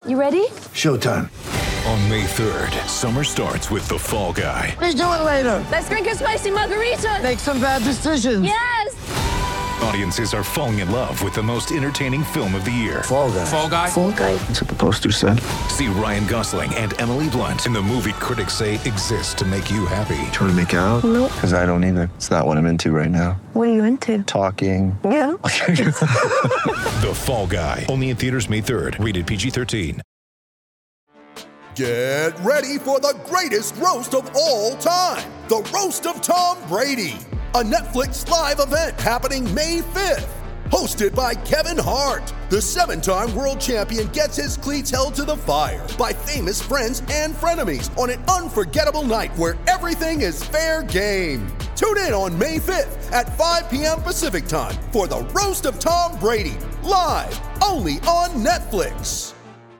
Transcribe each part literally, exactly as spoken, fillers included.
You ready? Showtime. On May third, summer starts with The Fall Guy. Let's do it later. Let's drink a spicy margarita. Make some bad decisions. Yes. Audiences are falling in love with the most entertaining film of the year. Fall Guy. Fall Guy? Fall Guy. That's what the poster said. See Ryan Gosling and Emily Blunt in the movie critics say exists to make you happy. Trying to make it out? Nope. Because I don't either. It's not what I'm into right now. What are you into? Talking. Yeah. The Fall Guy. Only in theaters May third. Rated P G thirteen. Get ready for the greatest roast of all time. The Roast of Tom Brady. A Netflix live event happening May fifth. Hosted by Kevin Hart. The seven-time world champion gets his cleats held to the fire by famous friends and frenemies on an unforgettable night where everything is fair game. Tune in on May fifth at five p.m. Pacific time for the Roast of Tom Brady. Live only on Netflix.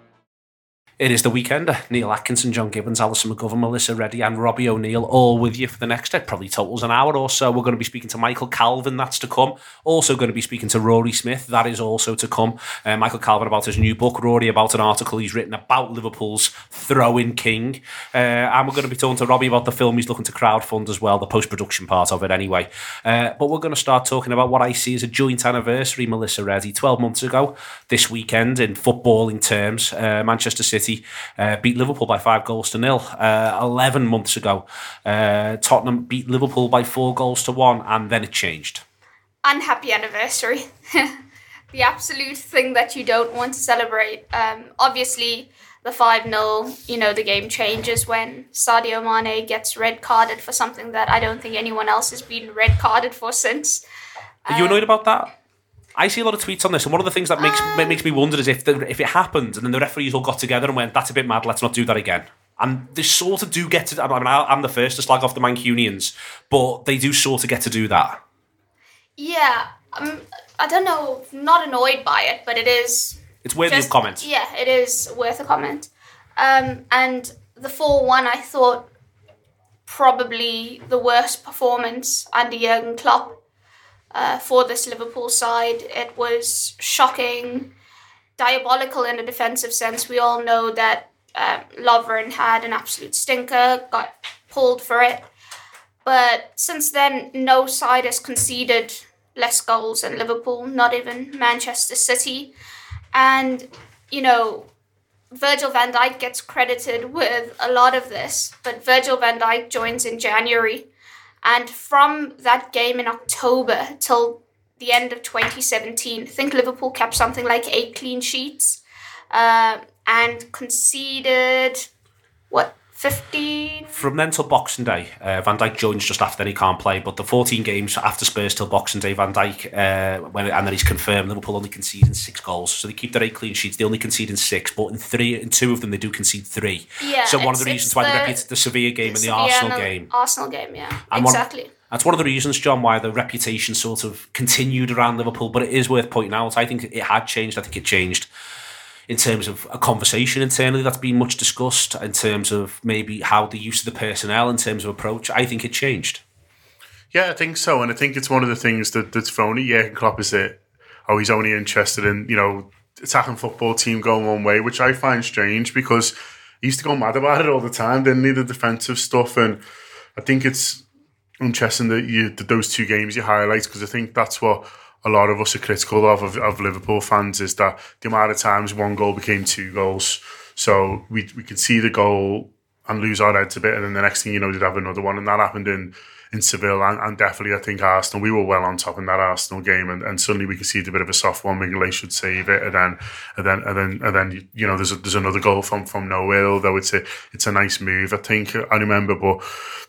It is the weekend. Neil Atkinson, John Gibbons, Alison McGovern, Melissa Reddy and Robbie O'Neill all with you for the next, it probably totals an hour or so. We're going to be speaking to Michael Calvin, that's to come. Also going to be speaking to Rory Smith, that is also to come. Uh, Michael Calvin about his new book, Rory about an article he's written about Liverpool's throw-in king. Uh, and we're going to be talking to Robbie about the film he's looking to crowdfund as well, the post-production part of it anyway. Uh, but we're going to start talking about what I see as a joint anniversary, Melissa Reddy. twelve months ago, this weekend, in footballing terms, uh, Manchester City Uh, beat Liverpool by five goals to nil. Uh, Eleven months ago, uh, Tottenham beat Liverpool by four goals to one, and then it changed. Unhappy anniversary. The absolute thing that you don't want to celebrate. Um, obviously, the five nil, you know, the game changes when Sadio Mane gets red carded for something that I don't think anyone else has been red carded for since. Are you annoyed about that? I see a lot of tweets on this, and one of the things that makes uh, makes me wonder is if the, if it happened and then the referees all got together and went, that's a bit mad, let's not do that again. And they sort of do get to, I mean, I'm the first to slag off the Mancunians, but they do sort of get to do that. Yeah, um, I don't know, not annoyed by it, but it is... It's worthy just, of comment. Yeah, it is worth a comment. Um, and the four one, I thought, probably the worst performance under Jurgen Klopp. Uh, for this Liverpool side. It was shocking, diabolical in a defensive sense. We all know that uh, Lovren had an absolute stinker, got pulled for it. But since then, no side has conceded less goals than Liverpool, not even Manchester City. And, you know, Virgil van Dijk gets credited with a lot of this, but Virgil van Dijk joins in January. And from that game in October till the end of twenty seventeen, I think Liverpool kept something like eight clean sheets uh, and conceded, what, fifteen? From then till Boxing Day, uh, Van Dijk joins just after, then he can't play, but the fourteen games after Spurs till Boxing Day, Van Dijk, uh, when, and then he's confirmed, Liverpool only conceding six goals, so they keep their eight clean sheets, they only concede in six, but in three, in two of them they do concede three. Yeah, so one of the reasons why the, they reputed the Sevilla game the and the Sevilla Arsenal and the game. Arsenal game, yeah, and exactly. One, that's one of the reasons, John, why the reputation sort of continued around Liverpool, but it is worth pointing out, I think it had changed, I think it changed in terms of a conversation internally that's been much discussed, in terms of maybe how the use of the personnel, in terms of approach. I think it changed. Yeah, I think so. And I think it's one of the things that, that's thrown at Jurgen Klopp is that, oh, he's only interested in, you know, attacking football team going one way, which I find strange because he used to go mad about it all the time, didn't he, the defensive stuff. And I think it's interesting that, you, that those two games you highlight, because I think that's what a lot of us are critical of, of of Liverpool fans, is that the amount of times one goal became two goals. So we we could see the goal and lose our heads a bit, and then the next thing you know, they'd have another one. And that happened in, in Seville, and, and definitely I think Arsenal. We were well on top in that Arsenal game, and, and suddenly we could see a bit of a soft one. Mignolet should save it, and then and then and then and then you know there's a, there's another goal from, from nowhere. Although it's a it's a nice move, I think I remember, but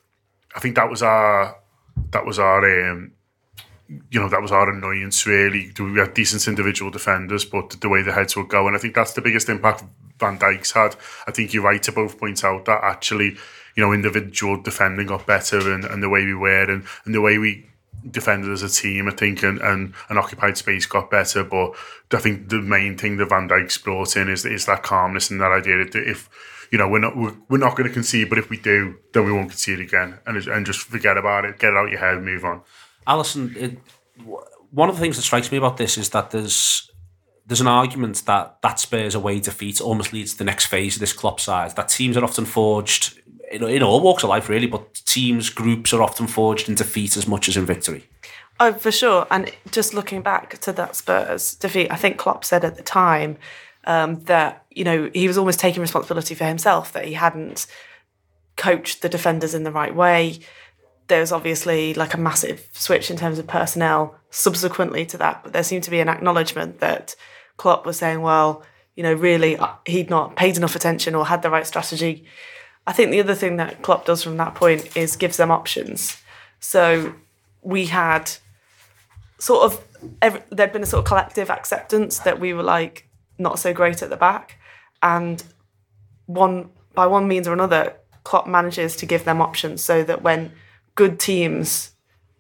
I think that was our that was our. Um, You know, that was our annoyance, really. We had decent individual defenders, but the way the heads would go. And I think that's the biggest impact Van Dijk's had. I think you're right to both point out that actually, you know, individual defending got better, and, and the way we were and, and the way we defended as a team, I think, and, and, and occupied space got better. But I think the main thing that Van Dijk's brought in is, is that calmness and that idea that if, you know, we're not we're, we're not going to concede, but if we do, then we won't concede again. And, and just forget about it, get it out your head, move on. Alison, it, one of the things that strikes me about this is that there's there's an argument that that Spurs away defeat almost leads to the next phase of this Klopp side. That teams are often forged in, in all walks of life, really, but teams, groups are often forged in defeat as much as in victory. Oh, for sure. And just looking back to that Spurs defeat, I think Klopp said at the time um, that, you know, he was almost taking responsibility for himself, that he hadn't coached the defenders in the right way. There was obviously like a massive switch in terms of personnel subsequently to that, but there seemed to be an acknowledgement that Klopp was saying, well, you know, really he'd not paid enough attention or had the right strategy. I think the other thing that Klopp does from that point is gives them options. So we had sort of, every, there'd been a sort of collective acceptance that we were like not so great at the back. And one by one means or another, Klopp manages to give them options so that when good teams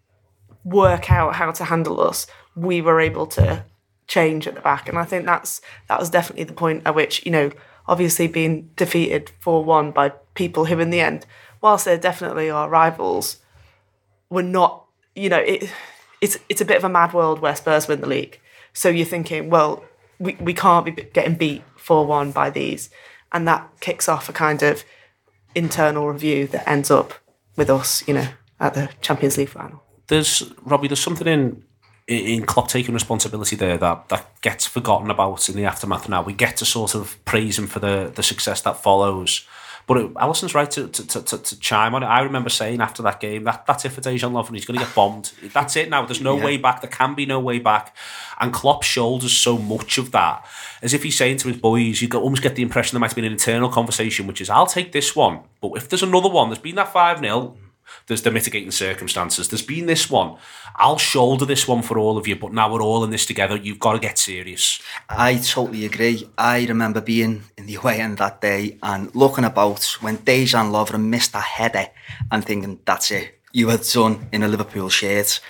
work out how to handle us, we were able to change at the back. And I think that's that was definitely the point at which, you know, obviously being defeated four one by people who in the end, whilst they're definitely our rivals, were not, you know, it, it's it's a bit of a mad world where Spurs win the league. So you're thinking, well, we, we can't be getting beat four one by these. And that kicks off a kind of internal review that ends up with us, you know, at the Champions League final. There's, Robbie, there's something in in Klopp taking responsibility there that, that gets forgotten about in the aftermath now. We get to sort of praise him for the, the success that follows. But it, Allison's right to, to, to, to chime on it. I remember saying after that game, that that's it for Dejan Lovren. He's going to get bombed. That's it now. There's no yeah. way back. There can be no way back. And Klopp shoulders so much of that, as if he's saying to his boys, you almost get the impression there might have been an internal conversation, which is, I'll take this one. But if there's another one, there's been that five nil, there's the mitigating circumstances. There's been this one. I'll shoulder this one for all of you, but now we're all in this together. You've got to get serious. I totally agree. I remember being in the away end that day and looking about when Dejan Lovren missed that header and thinking, that's it. You are done in a Liverpool shirt.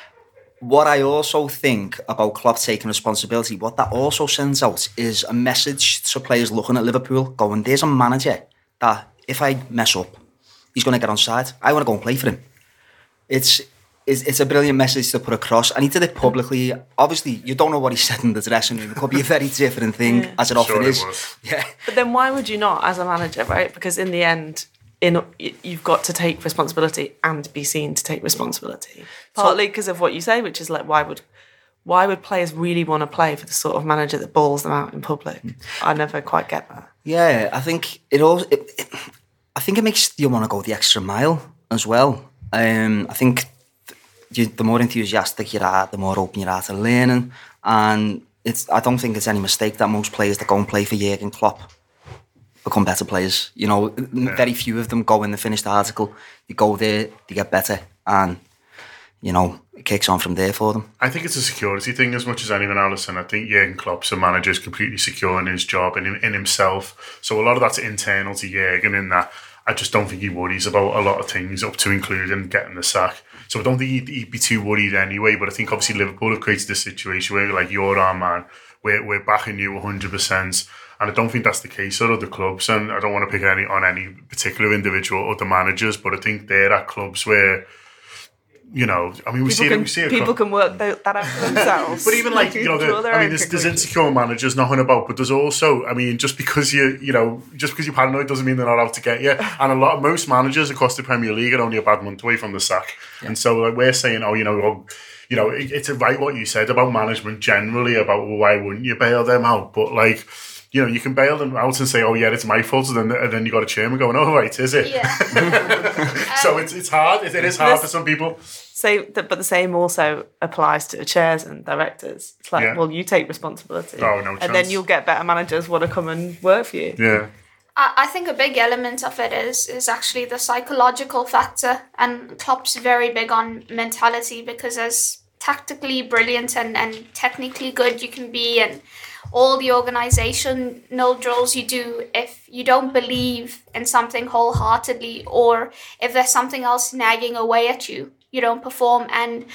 What I also think about Klopp taking responsibility, what that also sends out is a message to players looking at Liverpool going, there's a manager that if I mess up, he's going to get on side. I want to go and play for him. It's, it's it's a brilliant message to put across. And he did it publicly. Obviously, you don't know what he said in the dressing room. It could be a very different thing, yeah. as it often sure is. It yeah. But then why would you not as a manager, right? Because in the end, in you've got to take responsibility and be seen to take responsibility. Partly because of what you say, which is like, why would why would players really want to play for the sort of manager that balls them out in public? I never quite get that. Yeah, I think it all... It, it, I think it makes you want to go the extra mile as well. Um, I think you, the more enthusiastic you are, the more open you are to learning. And it's I don't think it's any mistake that most players that go and play for Jurgen Klopp become better players. You know, yeah. very few of them go in the finished article. You go there, they get better, and you know, it kicks on from there for them. I think it's a security thing as much as anyone, Allison. I think Jurgen Klopp's a manager is completely secure in his job and in, in himself. So a lot of that's internal to Jurgen in that I just don't think he worries about a lot of things up to including getting the sack. So I don't think he'd, he'd be too worried anyway. But I think obviously Liverpool have created this situation where like, you're our man, we're, we're backing you one hundred percent. And I don't think that's the case at other clubs. And I don't want to pick any on any particular individual or the managers, but I think they're at clubs where, you know, I mean, we people see can, it. We see it. People can work that out for themselves. But even like, you know, the, I mean, there's, there's insecure managers knocking about, but there's also, I mean, just because you, you know, just because you're paranoid doesn't mean they're not out to get you. And a lot, most managers across the Premier League are only a bad month away from the sack. Yeah. And so like, we're saying, oh, you know, oh, you know, it, it's right what you said about management generally about well, why wouldn't you bail them out? But like, you know, you can bail them out and say, oh, yeah, it's my fault. And then, and then you got a chairman going, oh, right, is it? Yeah. So it's it's hard. It, it is hard for some people. So, but the same also applies to chairs and directors. It's like, yeah. well, you take responsibility. Oh, no And chance. then you'll get better managers want to come and work for you. Yeah. I, I think a big element of it is is actually the psychological factor. And Klopp's very big on mentality because as tactically brilliant and, and technically good you can be and all the organizational drills you do, if you don't believe in something wholeheartedly or if there's something else nagging away at you, you don't perform. And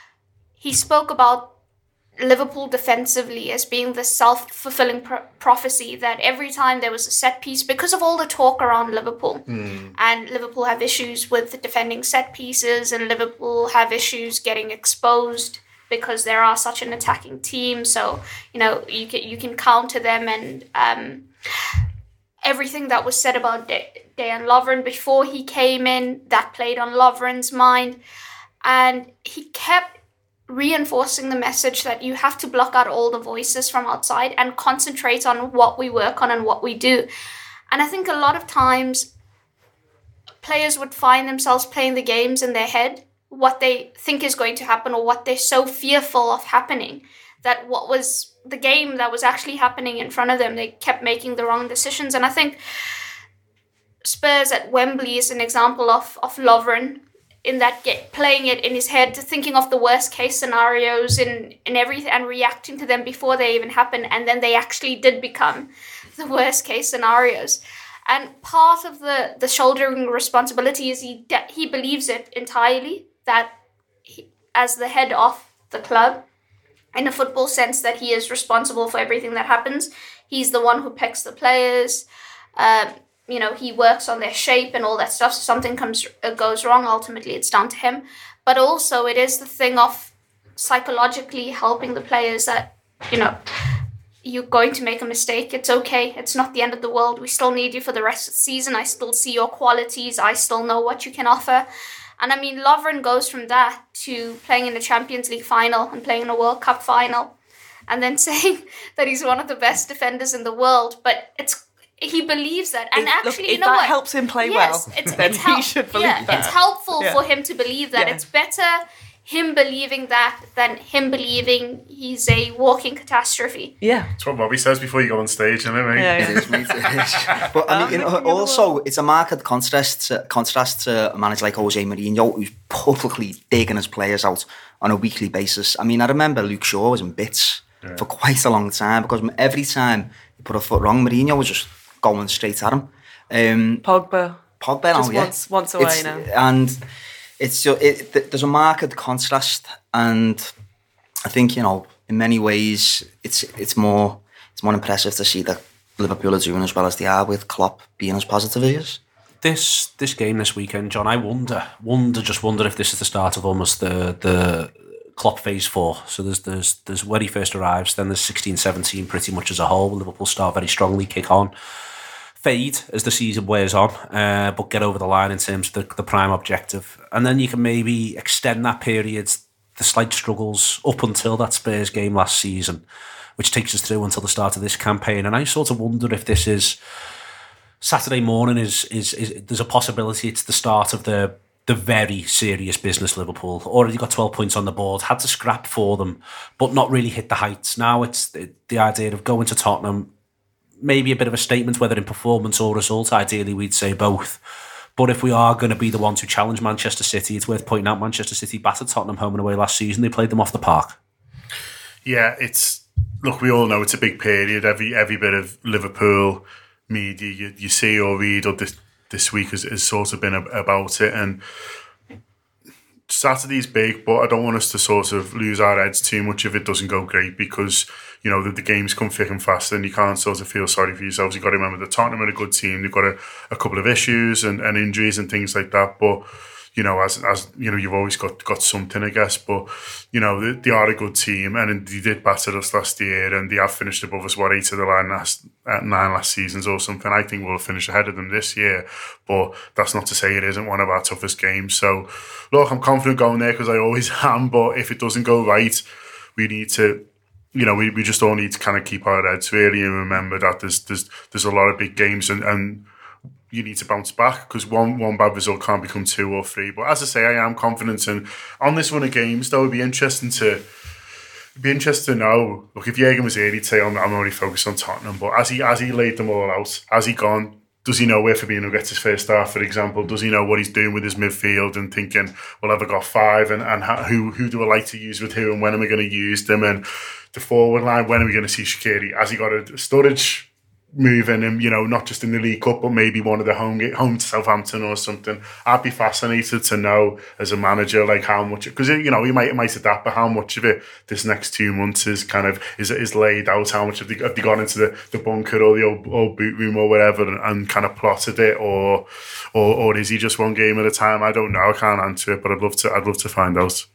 he spoke about Liverpool defensively as being the self-fulfilling pro- prophecy that every time there was a set piece, because of all the talk around Liverpool, mm. and Liverpool have issues with defending set pieces and Liverpool have issues getting exposed because they are such an attacking team. So, you know, you can, you can counter them, and um, everything that was said about De- Dejan Lovren before he came in, that played on Lovren's mind. And he kept reinforcing the message that you have to block out all the voices from outside and concentrate on what we work on and what we do. And I think a lot of times players would find themselves playing the games in their head, what they think is going to happen or what they're so fearful of happening, that what was the game that was actually happening in front of them, they kept making the wrong decisions. And I think Spurs at Wembley is an example of, of Lovren in that get, playing it in his head, thinking of the worst case scenarios and, and everything, and reacting to them before they even happen. And then they actually did become the worst case scenarios. And part of the, the shouldering responsibility is he he believes it entirely, that he, as the head of the club, in a football sense, that he is responsible for everything that happens. He's the one who picks the players. Um, you know, he works on their shape and all that stuff. So something comes uh, goes wrong, ultimately it's down to him. But also it is the thing of psychologically helping the players that, you know, you're going to make a mistake. It's okay. It's not the end of the world. We still need you for the rest of the season. I still see your qualities. I still know what you can offer. And I mean, Lovren goes from that to playing in the Champions League final and playing in a World Cup final, and then saying that he's one of the best defenders in the world. But it's he believes that. And If- actually, look, you if know that what? helps him play yes, well, it's, then it's he help- should believe yeah, that. It's helpful Yeah. for him to believe that. Yeah. It's better him believing that than him believing he's a walking catastrophe. Yeah. That's what Bobby says before you go on stage, isn't it, mate? Yeah, yeah. It is, mate, it is. But I mean, you know, also, it's a marked contrast to, contrast to a manager like Jose Mourinho, who's publicly digging his players out on a weekly basis. I mean, I remember Luke Shaw was in bits Yeah. for quite a long time, because every time he put a foot wrong, Mourinho was just going straight at him. Um, Pogba. Pogba, Just now, yeah. once- once away It's- now. And it's just, it, th- there's a marked contrast, and I think, you know, in many ways, it's it's more it's more impressive to see that Liverpool are doing as well as they are with Klopp being as positive as he is. This this game this weekend, John, I wonder, wonder, just wonder if this is the start of almost the the Klopp phase four. So there's there's there's when he first arrives, then there's sixteen seventeen pretty much as a whole. Liverpool start very strongly, kick on, fade as the season wears on, uh, but get over the line in terms of the, the prime objective. And then you can maybe extend that period, the slight struggles, up until that Spurs game last season, which takes us through until the start of this campaign. And I sort of wonder if this is Saturday morning is is, is there's a possibility it's the start of the the very serious business. Liverpool already got twelve points on the board, had to scrap for them, but not really hit the heights. Now it's the, the idea of going to Tottenham, maybe a bit of a statement, whether in performance or result. Ideally, we'd say both. But if we are going to be the ones who challenge Manchester City, it's worth pointing out Manchester City battered Tottenham home and away last season. They played them off the park. Yeah, it's look. We all know it's a big period. Every every bit of Liverpool media you, you see or read or this this week has, has sort of been ab- about it. And Saturday's big, but I don't want us to sort of lose our heads too much if it doesn't go great, because you know the, the games come thick and fast, and you can't sort of feel sorry for yourselves. You've got to remember that Tottenham are a good team. They've got a, a couple of issues and, and injuries and things like that, but you know, as as you know, you've always got, got something, I guess. But you know, they, they are a good team, and they did batter us last year, and they have finished above us what eight of the line last at nine last seasons or something. I think we'll finish ahead of them this year, but that's not to say it isn't one of our toughest games. So, look, I'm confident going there because I always am. But if it doesn't go right, we need to. You know, we, we just all need to kind of keep our heads really and remember that there's there's there's a lot of big games, and, and you need to bounce back, because one one bad result can't become two or three. But as I say, I am confident, and on this run of games, though, it'd be interesting to it'd be interesting to know. Look, if Jürgen was here, he'd say I'm, I'm only focused on Tottenham. But as he as he laid them all out, has he gone? Does he know where Fabinho gets his first start, for example? Does he know what he's doing with his midfield and thinking, well, have I got five, and, and how, who who do I like to use with who, and when am I going to use them? And the forward line, when are we going to see Shaqiri? Has he got a Sturridge moving him, you know, not just in the League Cup, but maybe one of the home home to Southampton or something? I'd be fascinated to know as a manager, like how much, because you know he might he might adapt, but how much of it this next two months is kind of is is laid out. How much have they, have they gone into the, the bunker or the old, old boot room or whatever and, and kind of plotted it, or, or or is he just one game at a time? I don't know. I can't answer it, but I'd love to. I'd love to find out.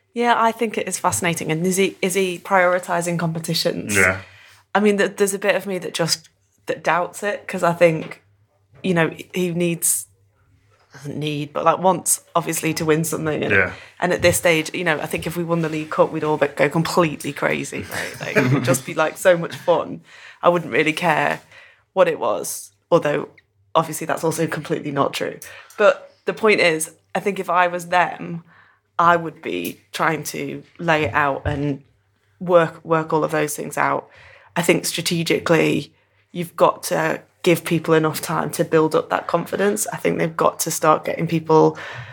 Yeah, I think it is fascinating. And is he is he prioritising competitions? Yeah. I mean, there's a bit of me that just that doubts it because I think, you know, he needs doesn't need, but like wants obviously to win something. And, yeah. and at this stage, you know, I think if we won the League Cup, we'd all be, go completely crazy. Right? Like, it would just be like so much fun. I wouldn't really care what it was, although obviously that's also completely not true. But the point is, I think if I was them, I would be trying to lay it out and work work all of those things out. I think strategically, you've got to give people enough time to build up that confidence. I think they've got to start getting people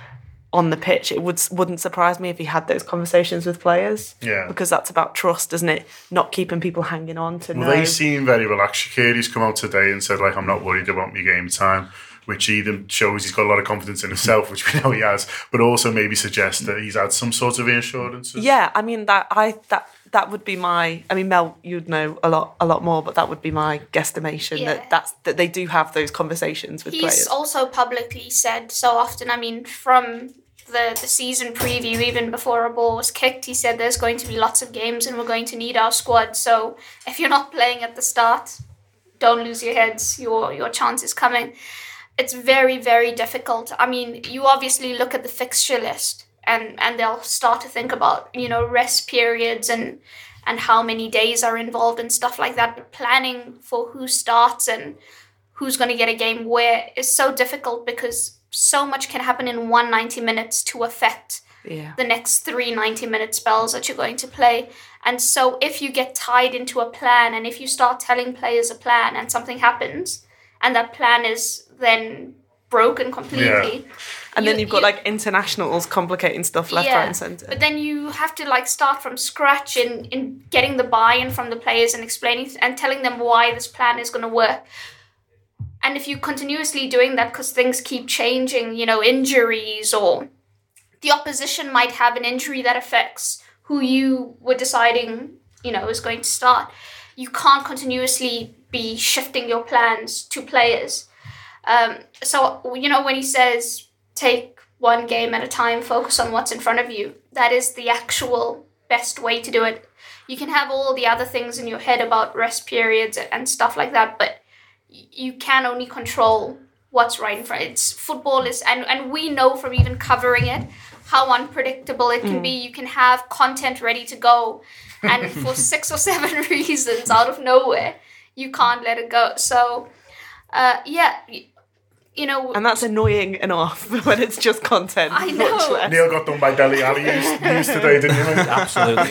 on the pitch. It would, wouldn't surprise me if he had those conversations with players. Yeah. Because that's about trust, isn't it? Not keeping people hanging on to well, know. They seem very relaxed. Shaqiri's come out today and said, like, I'm not worried about my game time, which either shows he's got a lot of confidence in himself, which we know he has, but also maybe suggests that he's had some sort of reassurances. Yeah, I mean, that I that that would be my... I mean, Mel, you'd know a lot a lot more, but that would be my guesstimation, Yeah. that that's, that they do have those conversations with He's players. also publicly said so often, I mean, from the, the season preview, even before a ball was kicked, he said there's going to be lots of games and we're going to need our squad. So if you're not playing at the start, don't lose your heads. Your your chance is coming. It's very, very difficult. I mean, you obviously look at the fixture list and, and they'll start to think about, you know, rest periods and and how many days are involved and stuff like that. But planning for who starts and who's going to get a game where is so difficult because so much can happen in one ninety minutes to affect yeah. the next three ninety-minute spells that you're going to play. And so if you get tied into a plan and if you start telling players a plan and something happens and that plan is then broken completely. Yeah. And you, then you've got you, like internationals complicating stuff left, yeah, right and centre. But then you have to like start from scratch in, in getting the buy-in from the players and explaining and telling them why this plan is going to work. And if you're continuously doing that because things keep changing, you know, injuries or the opposition might have an injury that affects who you were deciding, you know, is going to start. You can't continuously be shifting your plans to players. Um, so, you know, when he says take one game at a time, focus on what's in front of you, that is the actual best way to do it. You can have all the other things in your head about rest periods and stuff like that, but you can only control what's right in front. It's football is, and, and we know from even covering it how unpredictable it can Mm. be. You can have content ready to go, and for six or seven reasons out of nowhere, you can't let it go. So, uh, yeah, you know, And that's annoying enough when it's just content. I much know. less. Neil got done by Dele Alli news, news today, didn't you? mate? Absolutely.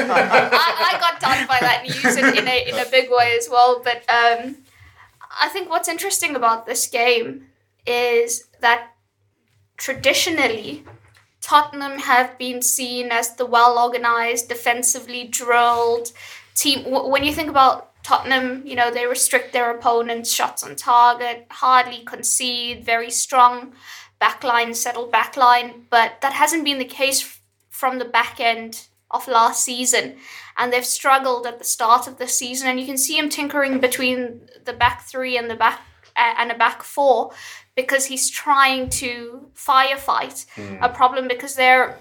I, I got done by that news in, in a in a big way as well. But um, I think what's interesting about this game is that traditionally Tottenham have been seen as the well-organized, defensively drilled team. W- when you think about Tottenham, you know, they restrict their opponents' shots on target, hardly concede, very strong backline, settled backline. But that hasn't been the case f- from the back end of last season. And they've struggled at the start of the season. And you can see him tinkering between the back three and the back uh, and a back four because he's trying to firefight Mm. a problem because they're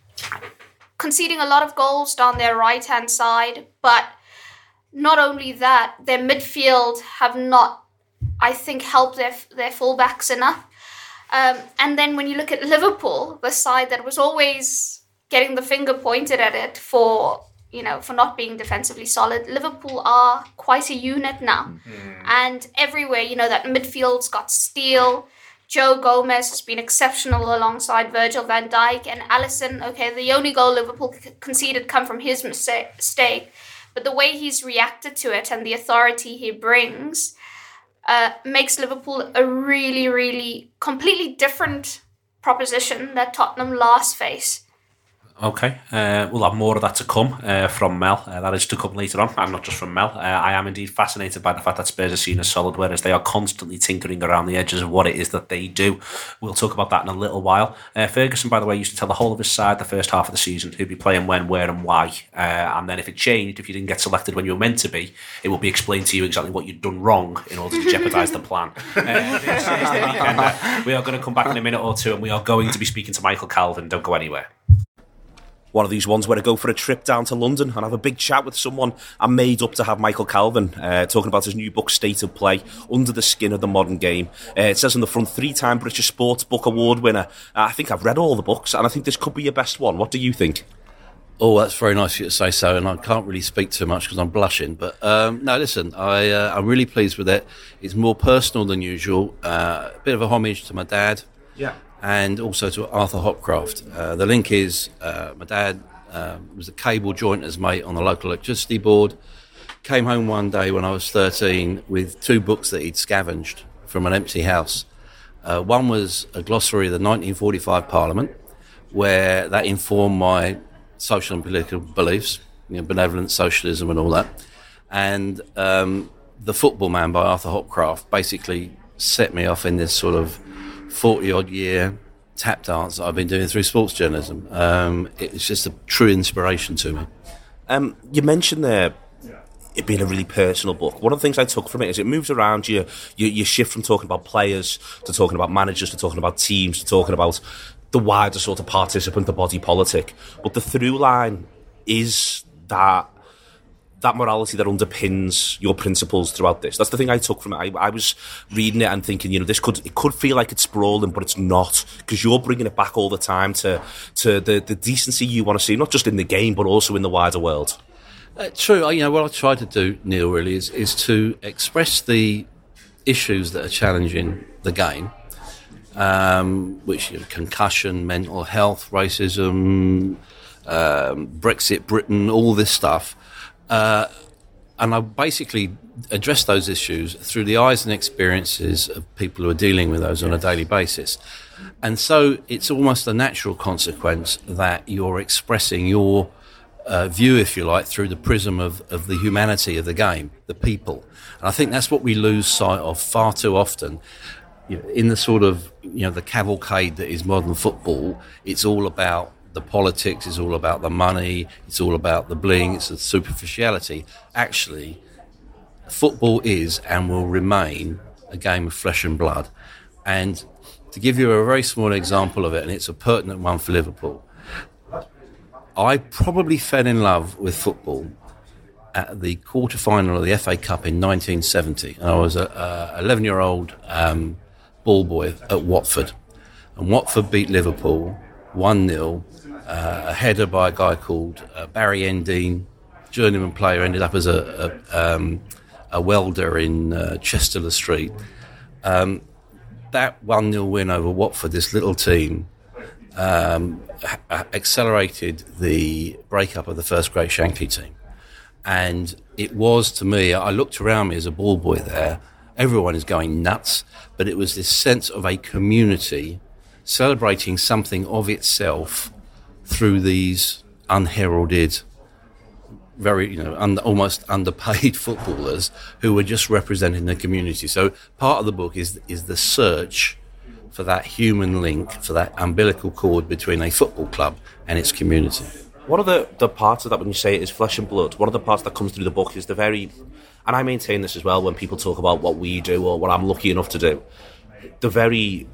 conceding a lot of goals down their right-hand side. But not only that, their midfield have not, I think, helped their their fullbacks enough. Um, and then when you look at Liverpool, the side that was always getting the finger pointed at it for, you know, for not being defensively solid, Liverpool are quite a unit now. And everywhere, you know, that midfield's got steel. Joe Gomez has been exceptional alongside Virgil van Dijk and Alisson. Okay, the only goal Liverpool c- conceded come from his mistake, mistake. But the way he's reacted to it and the authority he brings uh, makes Liverpool a really, really completely different proposition that Tottenham last face. Okay, uh, we'll have more of that to come uh, from Mel. Uh, that is to come later on, and not just from Mel. Uh, I am indeed fascinated by the fact that Spurs are seen as solid, whereas they are constantly tinkering around the edges of what it is that they do. We'll talk about that in a little while. Uh, Ferguson, by the way, used to tell the whole of his side the first half of the season who'd be playing when, where and why. Uh, and then if it changed, if you didn't get selected when you were meant to be, it will be explained to you exactly what you'd done wrong in order to jeopardise the plan. Uh, this is the weekend. Uh, we are going to come back in a minute or two and we are going to be speaking to Michael Calvin. Don't go anywhere. one of these ones where I go for a trip down to London and have a big chat with someone I'm made up to have Michael Calvin, uh, talking about his new book, State of Play, Under the Skin of the Modern Game. Uh, it says on the front, three-time British Sports Book Award winner. Uh, I think I've read all the books, and I think this could be your best one. What do you think? Oh, that's very nice of you to say so, and I can't really speak too much because I'm blushing. But um, no, listen, I, uh, I'm really pleased with it. It's more personal than usual, uh, a bit of a homage to my dad, yeah, and also to Arthur Hopcroft. Uh, the link is uh, my dad uh, was a cable jointer's mate on the local electricity board. Came home one day when I was thirteen with two books that he'd scavenged from an empty house. Uh, one was a glossary of the nineteen forty-five Parliament, where that informed my social and political beliefs, you know, benevolent socialism and all that. And um, The Football Man by Arthur Hopcroft basically set me off in this sort of forty-odd year tap dance that I've been doing through sports journalism. Um, it's just a true inspiration to me. Um, you mentioned there it being a really personal book. One of the things I took from it is it moves around you. You, you shift from talking about players to talking about managers to talking about teams to talking about the wider sort of participant, the body politic. But the through line is that that morality that underpins your principles throughout this. That's the thing I took from it. I, I was reading it and thinking, you know, this could it could feel like it's sprawling, but it's not, because you're bringing it back all the time to to the, the decency you want to see, not just in the game, but also in the wider world. Uh, true. You know, what I try to do, Neil, really, is, is to express the issues that are challenging the game, um, which you know, concussion, mental health, racism, um, Brexit, Britain, all this stuff. Uh, and I basically address those issues through the eyes and experiences of people who are dealing with those on a daily basis. And so it's almost a natural consequence that you're expressing your uh, view, if you like, through the prism of, of the humanity of the game, the people. And I think that's what we lose sight of far too often. You know, in the sort of, you know, the cavalcade that is modern football, it's all about the politics, it's all about the money, it's all about the bling, it's the superficiality. Actually, football is and will remain a game of flesh and blood. And to give you a very small example of it, and it's a pertinent one for Liverpool, I probably fell in love with football at the quarter-final of the F A Cup in nineteen seventy. And I was an eleven-year-old um, ball boy at Watford. And Watford beat Liverpool one nil. Uh, a header by a guy called uh, Barry Endine, journeyman player, ended up as a, a, um, a welder in uh, Chester Street. Um, that one nil win over Watford, this little team, um, ha- accelerated the breakup of the first Great Shankly team. And it was, to me, I looked around me as a ball boy there, everyone is going nuts, but it was this sense of a community celebrating something of itself through these unheralded, very, you know, un- almost underpaid footballers who were just representing the community. So part of the book is is the search for that human link, for that umbilical cord between a football club and its community. One of the, the parts of that, when you say it is flesh and blood, one of the parts that comes through the book is the very, and I maintain this as well when people talk about what we do or what I'm lucky enough to do, the very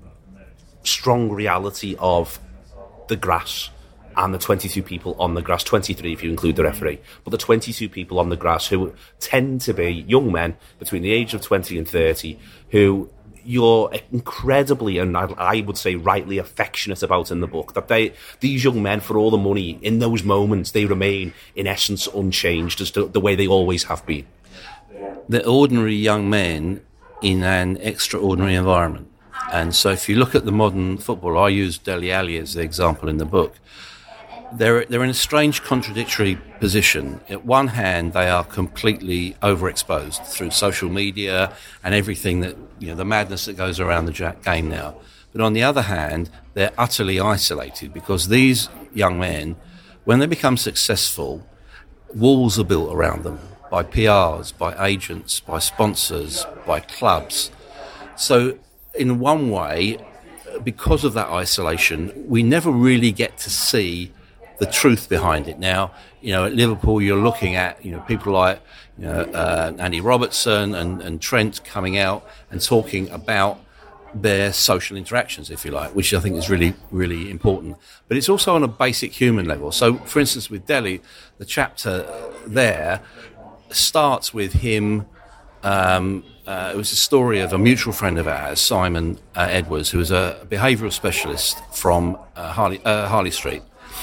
strong reality of the grass and the twenty-two people on the grass, twenty-three if you include the referee, but the twenty-two people on the grass who tend to be young men between the age of twenty and thirty who you're incredibly, and I would say rightly, affectionate about in the book, that they, these young men, for all the money, in those moments, they remain, in essence, unchanged as to the way they always have been. They're ordinary young men in an extraordinary environment. And so if you look at the modern football, I use Dele Alli as the example in the book, they're, they're in a strange contradictory position. At one hand, they are completely overexposed through social media and everything that, you know, the madness that goes around the game now. But on the other hand, they're utterly isolated because these young men, when they become successful, walls are built around them by P Rs, by agents, by sponsors, by clubs. So in one way, because of that isolation, we never really get to see the truth behind it. Now, you know, at Liverpool, you're looking at, you know, people like, you know, uh, Andy Robertson and, and Trent coming out and talking about their social interactions, if you like, which I think is really, really important. But it's also on a basic human level. So, for instance, with Dele, the chapter there starts with him. Um, uh, it was a story of a mutual friend of ours, Simon uh, Edwards, who was a behavioural specialist from uh, Harley, uh, Harley Street.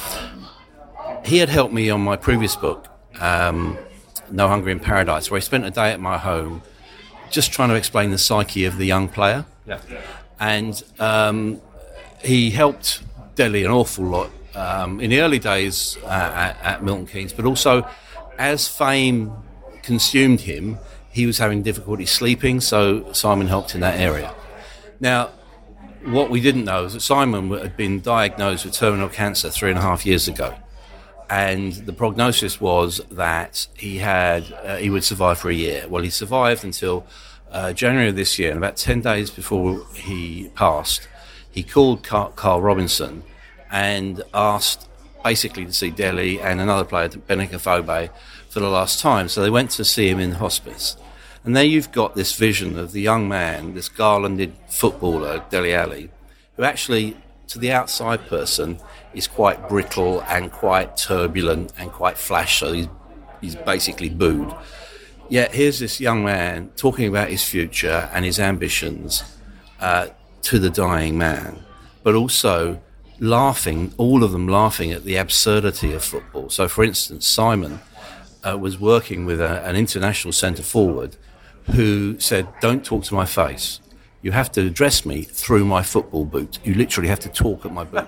He had helped me on my previous book, um, No Hunger in Paradise, where he spent a day at my home just trying to explain the psyche of the young player. Yeah. And um, he helped Dele an awful lot um, in the early days uh, at, at Milton Keynes, but also as fame consumed him, he was having difficulty sleeping, so Simon helped in that area. Now, what we didn't know is that Simon had been diagnosed with terminal cancer three and a half years ago. And the prognosis was that he had uh, he would survive for a year. Well, he survived until uh, January of this year, and about ten days before he passed, he called Carl, Carl Robinson and asked basically to see Dele and another player, Benica Fobe, for the last time. So they went to see him in hospice. And there you've got this vision of the young man, this garlanded footballer, Dele Alli, who actually, to the outside person, is quite brittle and quite turbulent and quite flash, so he's, he's basically booed. Yet here's this young man talking about his future and his ambitions uh, to the dying man, but also laughing, all of them laughing at the absurdity of football. So, for instance, Simon uh, was working with a, an international centre-forward who said, "Don't talk to my face. You have to address me through my football boot. You literally have to talk at my boot."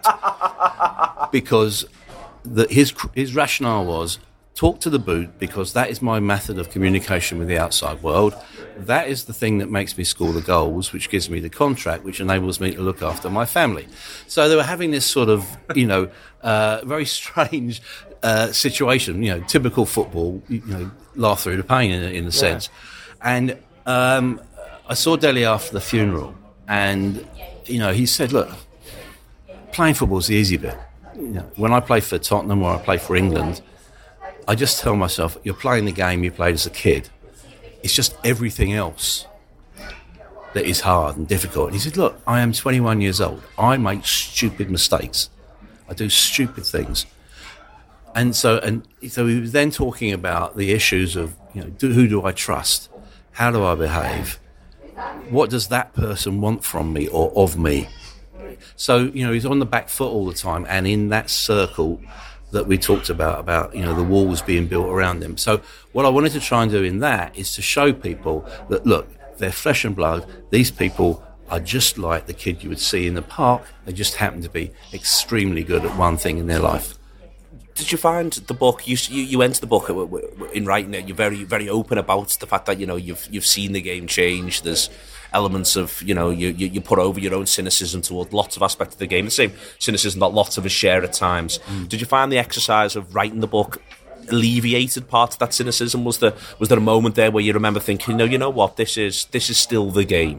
Because the, his his rationale was, talk to the boot because that is my method of communication with the outside world. That is the thing that makes me score the goals, which gives me the contract, which enables me to look after my family. So they were having this sort of, you know, uh, very strange uh, situation, you know, typical football, you know, laugh through the pain in, in a sense. Yeah. And um, I saw Dele after the funeral, and, you know, he said, look, playing football is the easy bit. You know, when I play for Tottenham or I play for England, I just tell myself, you're playing the game you played as a kid. It's just everything else that is hard and difficult. And he said, look, I am twenty-one years old. I make stupid mistakes. I do stupid things. And so and so he was then talking about the issues of, you know, do, who do I trust? How do I behave? What does that person want from me or of me? So, you know, he's on the back foot all the time, and in that circle that we talked about, about, you know, the walls being built around him. So what I wanted to try and do in that is to show people that, look, they're flesh and blood. These people are just like the kid you would see in the park. They just happen to be extremely good at one thing in their life. Did you find the book, you you, you enter the book in writing it, you're very, very open about the fact that, you know, you've you've seen the game change. There's elements of, you know, you, you, you put over your own cynicism towards lots of aspects of the game. The same cynicism that lots of us share at times. Mm. Did you find the exercise of writing the book alleviated part of that cynicism? Was there was there a moment there where you remember thinking, no, you know what, this is this is still the game?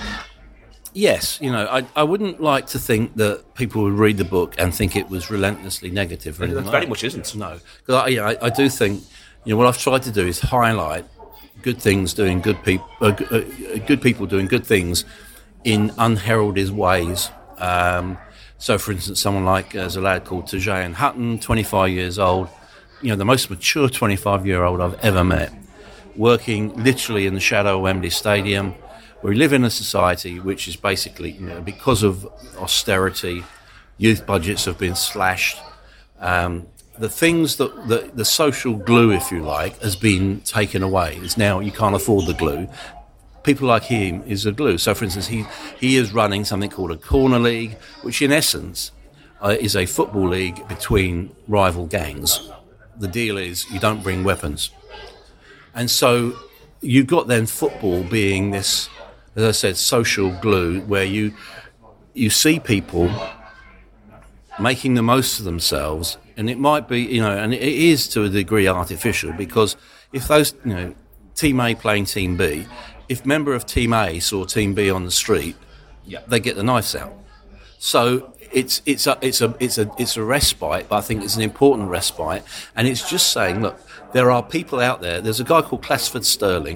Yes, you know, I I wouldn't like to think that people would read the book and think it was relentlessly negative. Or anything It like very that. much isn't. No, because I, you know, I, I do think, you know, what I've tried to do is highlight good things doing good people, uh, uh, good people doing good things in unheralded ways. Um, so, for instance, someone like uh, there's a lad called Tajayan Hutton, twenty-five years old, you know, the most mature twenty-five-year-old I've ever met, working literally in the shadow of Wembley Stadium. We live in a society which is basically, you know, because of austerity, youth budgets have been slashed. Um, the things that, the, the social glue, if you like, has been taken away. It's now, you can't afford the glue. People like him is the glue. So, for instance, he, he is running something called a corner league, which in essence uh, is a football league between rival gangs. The deal is you don't bring weapons. And so you've got then football being this, as I said, social glue where you you see people making the most of themselves, and it might be, you know, and it is to a degree artificial, because if those, you know, Team A playing Team B, if member of Team A saw Team B on the street, yeah, they get the knives out. So it's it's a it's a it's a it's a respite, but I think it's an important respite, and it's just saying, look, there are people out there. There's a guy called Clasford Sterling,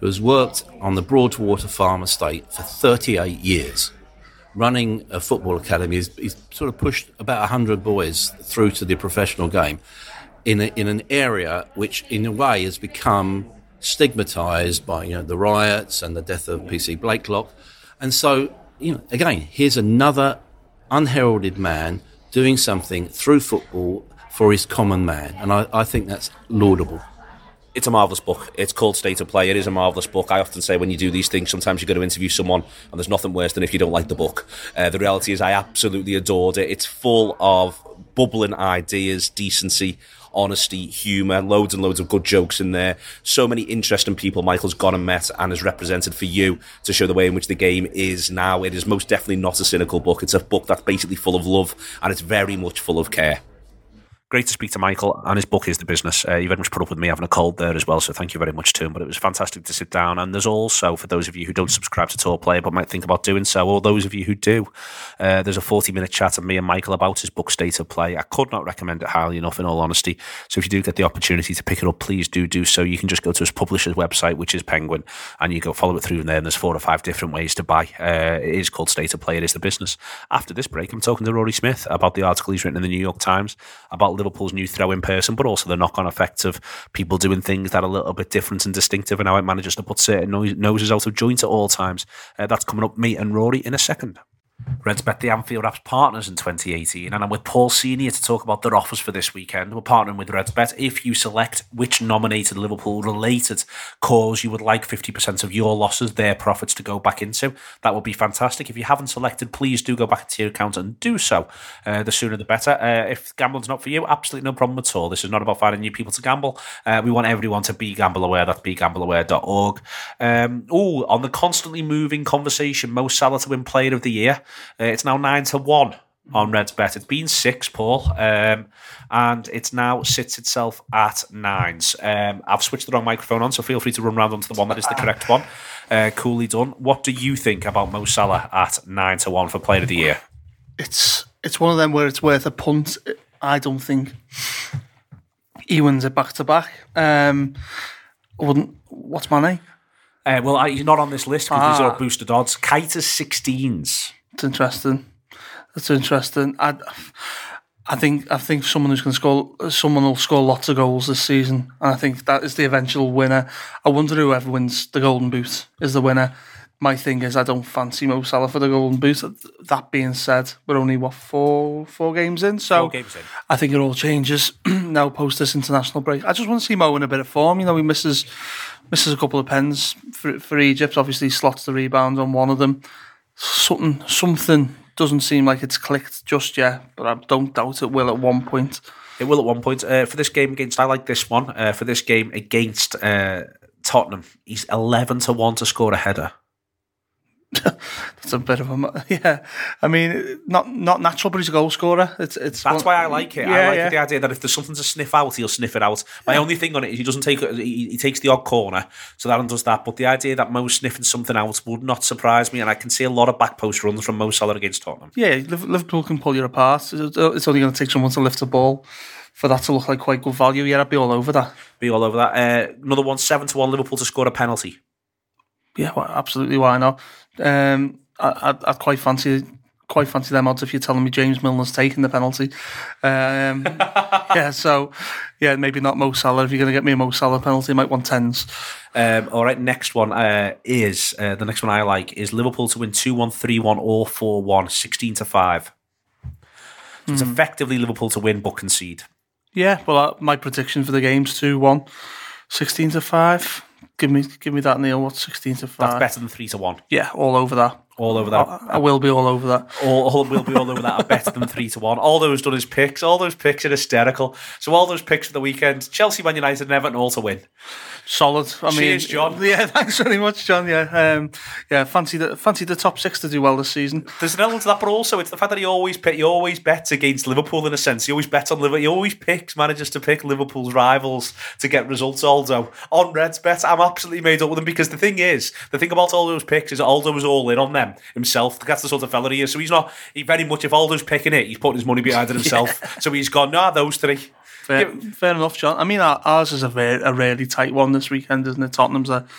who has worked on the Broadwater Farm estate for thirty-eight years, running a football academy. He's, he's sort of pushed about one hundred boys through to the professional game in a, in an area which, in a way, has become stigmatised by, you know, the riots and the death of P C Blakelock. And so, you know, again, here's another unheralded man doing something through football for his common man. And I, I think that's laudable. It's a marvellous book. It's called State of Play. It is a marvellous book. I often say when you do these things, sometimes you've got to interview someone, and there's nothing worse than if you don't like the book. Uh, the reality is I absolutely adored it. It's full of bubbling ideas, decency, honesty, humour, loads and loads of good jokes in there. So many interesting people Michael's gone and met and has represented for you to show the way in which the game is now. It is most definitely not a cynical book. It's a book that's basically full of love, and it's very much full of care. Great to speak to Michael, and his book is The Business. Uh, you very much put up with me having a cold there as well, so thank you very much to him. But it was fantastic to sit down. And there's also, for those of you who don't subscribe to Talk Player but might think about doing so, or those of you who do, uh, there's a forty-minute chat of me and Michael about his book, State of Play. I could not recommend it highly enough, in all honesty. So if you do get the opportunity to pick it up, please do do so. You can just go to his publisher's website, which is Penguin, and you go follow it through there, and there's four or five different ways to buy. Uh, it is called State of Play. It is The Business. After this break, I'm talking to Rory Smith about the article he's written in the New York Times about Liverpool's new throw-in person, but also the knock-on effects of people doing things that are a little bit different and distinctive, and how it manages to put certain noses out of joint at all times. Uh, that's coming up, me and Rory, in a second. Reds bet the Anfield Wraps partners in twenty eighteen, and I'm with Paul Senior to talk about their offers for this weekend. We're partnering with Reds Bet. If you select which nominated Liverpool-related cause you would like fifty percent of your losses, their profits, to go back into, that would be fantastic. If you haven't selected, please do go back into your account and do so. Uh, the sooner the better. Uh, if gambling's not for you, absolutely no problem at all. This is not about finding new people to gamble. Uh, we want everyone to be gamble aware. That's be gamble aware dot org. Um, oh, on the constantly moving conversation, Mo Salah to win Player of the Year. Uh, it's now nine to one on Reds Bet. It's been six, Paul, um, and it's now sits itself at nines. Um, I've switched the wrong microphone on, so feel free to run round onto the one that is the correct one. Uh, coolly done. What do you think about Mo Salah at nine to one for Player of the Year? It's it's one of them where it's worth a punt. I don't think he wins it back to back. Um, I wouldn't. What's my name? Uh, well, I, he's not on this list because Ah. these are boosted odds. Kite is sixteens. It's interesting. It's interesting. I, I think I think someone who's going to score, someone will score lots of goals this season, and I think that is the eventual winner. I wonder whoever wins the Golden Boot is the winner. My thing is, I don't fancy Mo Salah for the Golden Boot. That being said, we're only what four four games in, so Four games in. I think it all changes now post this international break. I just want to see Mo in a bit of form. You know, he misses misses a couple of pens for for Egypt. Obviously, slots the rebound on one of them. Something something doesn't seem like it's clicked just yet, but I don't doubt it will at one point. It will at one point. Uh, for this game against, I like this one. Uh, for this game against uh, Tottenham, he's eleven to one to score a header. That's a bit of a yeah. I mean, not not natural, but he's a goal scorer. It's it's That's one, why I like it. Yeah, I like yeah. the idea that if there's something to sniff out, he'll sniff it out. My only thing on it is he doesn't take he, he takes the odd corner, so that one does that. But the idea that Mo's sniffing something out would not surprise me, and I can see a lot of back post runs from Mo Salah against Tottenham. Yeah, Liv- Liverpool can pull you apart. It's it's only going to take someone to lift a ball for that to look like quite good value. Yeah, I'd be all over that. Be all over that. Uh, another one, seven to one Liverpool to score a penalty. Yeah, well, absolutely. Why not? Um, I, I'd, I'd quite fancy quite fancy them odds if you're telling me James Milner's taking the penalty. Um, yeah, so yeah, maybe not Mo Salah. If you're going to get me a Mo Salah penalty, you might want tens. Um, all right, next one uh, is uh, the next one I like is Liverpool to win two one, three one, or four one, sixteen to five. So it's Mm. effectively Liverpool to win but concede. Yeah, well, uh, my prediction for the game's two one, sixteen to five. Give me, give me that, Neil. What's sixteen to five? That's better than three to one. Yeah, all over that. All over that. I, I will be all over that. All, all will be all over that. Are better than three to one. All those done is picks. All those picks are hysterical. So all those picks for the weekend: Chelsea, Man United, and Everton all to win. Solid. I mean, Cheers, John. Yeah, thanks very much, John. Yeah, um, yeah. Fancy the fancy the top six to do well this season. There's an element to that, but also it's the fact that he always pick, he always bets against Liverpool in a sense. He always bets on Liverpool. He always picks manages to pick Liverpool's rivals to get results. Aldo on Reds Bet, I'm absolutely made up with him because the thing is, the thing about all those picks is Aldo was all in on them himself. That's the sort of fella he is. So he's not. He very much. If Aldo's picking it, he's putting his money behind it himself. Yeah. So he's gone. Nah, those three. Fair, fair enough, John. I mean, ours is a very a really tight one this weekend, isn't it? Tottenham's a,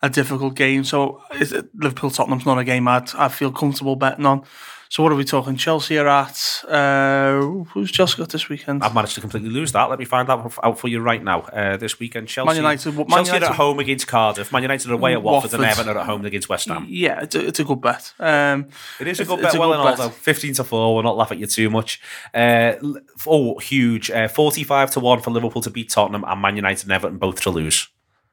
a difficult game. So Liverpool Tottenham's not a game I'd I feel comfortable betting on. So what are we talking? Chelsea are at. Uh, who's Chelsea got this weekend? I've managed to completely lose that. Let me find that out for you right now. Uh, this weekend, Chelsea. Man United. Man Chelsea United, are at home against Cardiff. Man United are away at Watford, Watford. and Everton are at home against West Ham. Yeah, it's a, it's a good bet. Um, it is a it's, good it's bet. a Well, good and bet. although fifteen to four, we'll not laugh at you too much. Uh, oh, huge! Uh, Forty-five to one for Liverpool to beat Tottenham, and Man United and Everton both to lose.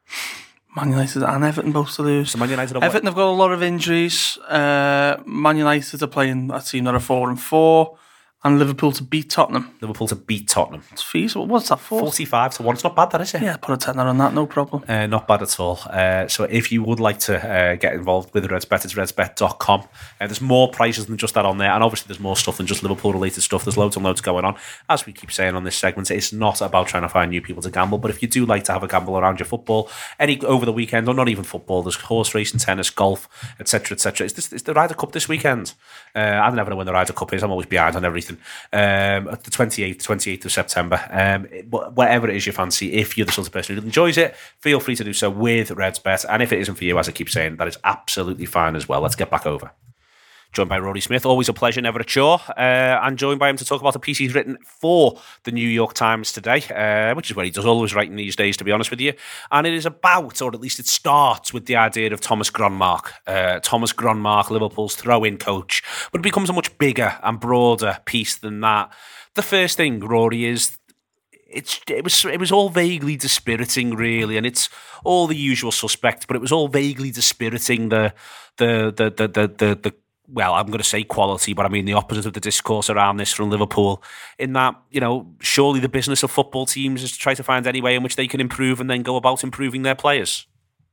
Man United and Everton both to lose. So Man United are Everton have got a lot of injuries. Uh, Man United are playing a team that are four and four, and Liverpool to beat Tottenham. Liverpool to beat Tottenham. It's feasible. What's that for? Forty-five to one. It's not bad, that is it? Yeah, put a tenner on that, no problem. Uh, not bad at all. Uh, so if you would like to uh, get involved with RedsBet, it's redsbet dot com. Uh, there's more prices than just that on there, and obviously there's more stuff than just Liverpool-related stuff. There's loads and loads going on. As we keep saying on this segment, it's not about trying to find new people to gamble, but if you do like to have a gamble around your football, any over the weekend, or not even football, there's horse racing, tennis, golf, et cetera, et cetera. It's, this, it's the Ryder Cup this weekend. Uh, I never know when the Ryder Cup is. I'm always behind on everything. Um, the twenty-eighth, twenty-eighth of September. Um, whatever it is you fancy, if you're the sort of person who enjoys it, feel free to do so with RedsBet. And if it isn't for you, as I keep saying, that is absolutely fine as well. Let's get back over. Joined by Rory Smith, always a pleasure, never a chore. Uh, and joined by him to talk about the piece he's written for the New York Times today, uh, which is what he does always writing these days, to be honest with you. And it is about, or at least it starts with the idea of Thomas Gronmark. Uh, Thomas Gronmark, Liverpool's throw-in coach. But it becomes a much bigger and broader piece than that. The first thing, Rory, is It's it was it was all vaguely dispiriting, really, and it's all the usual suspects. But it was all vaguely dispiriting. The the the the the the, the well, I'm going to say quality, but I mean the opposite of the discourse around this from Liverpool. In that, you know, surely the business of football teams is to try to find any way in which they can improve and then go about improving their players.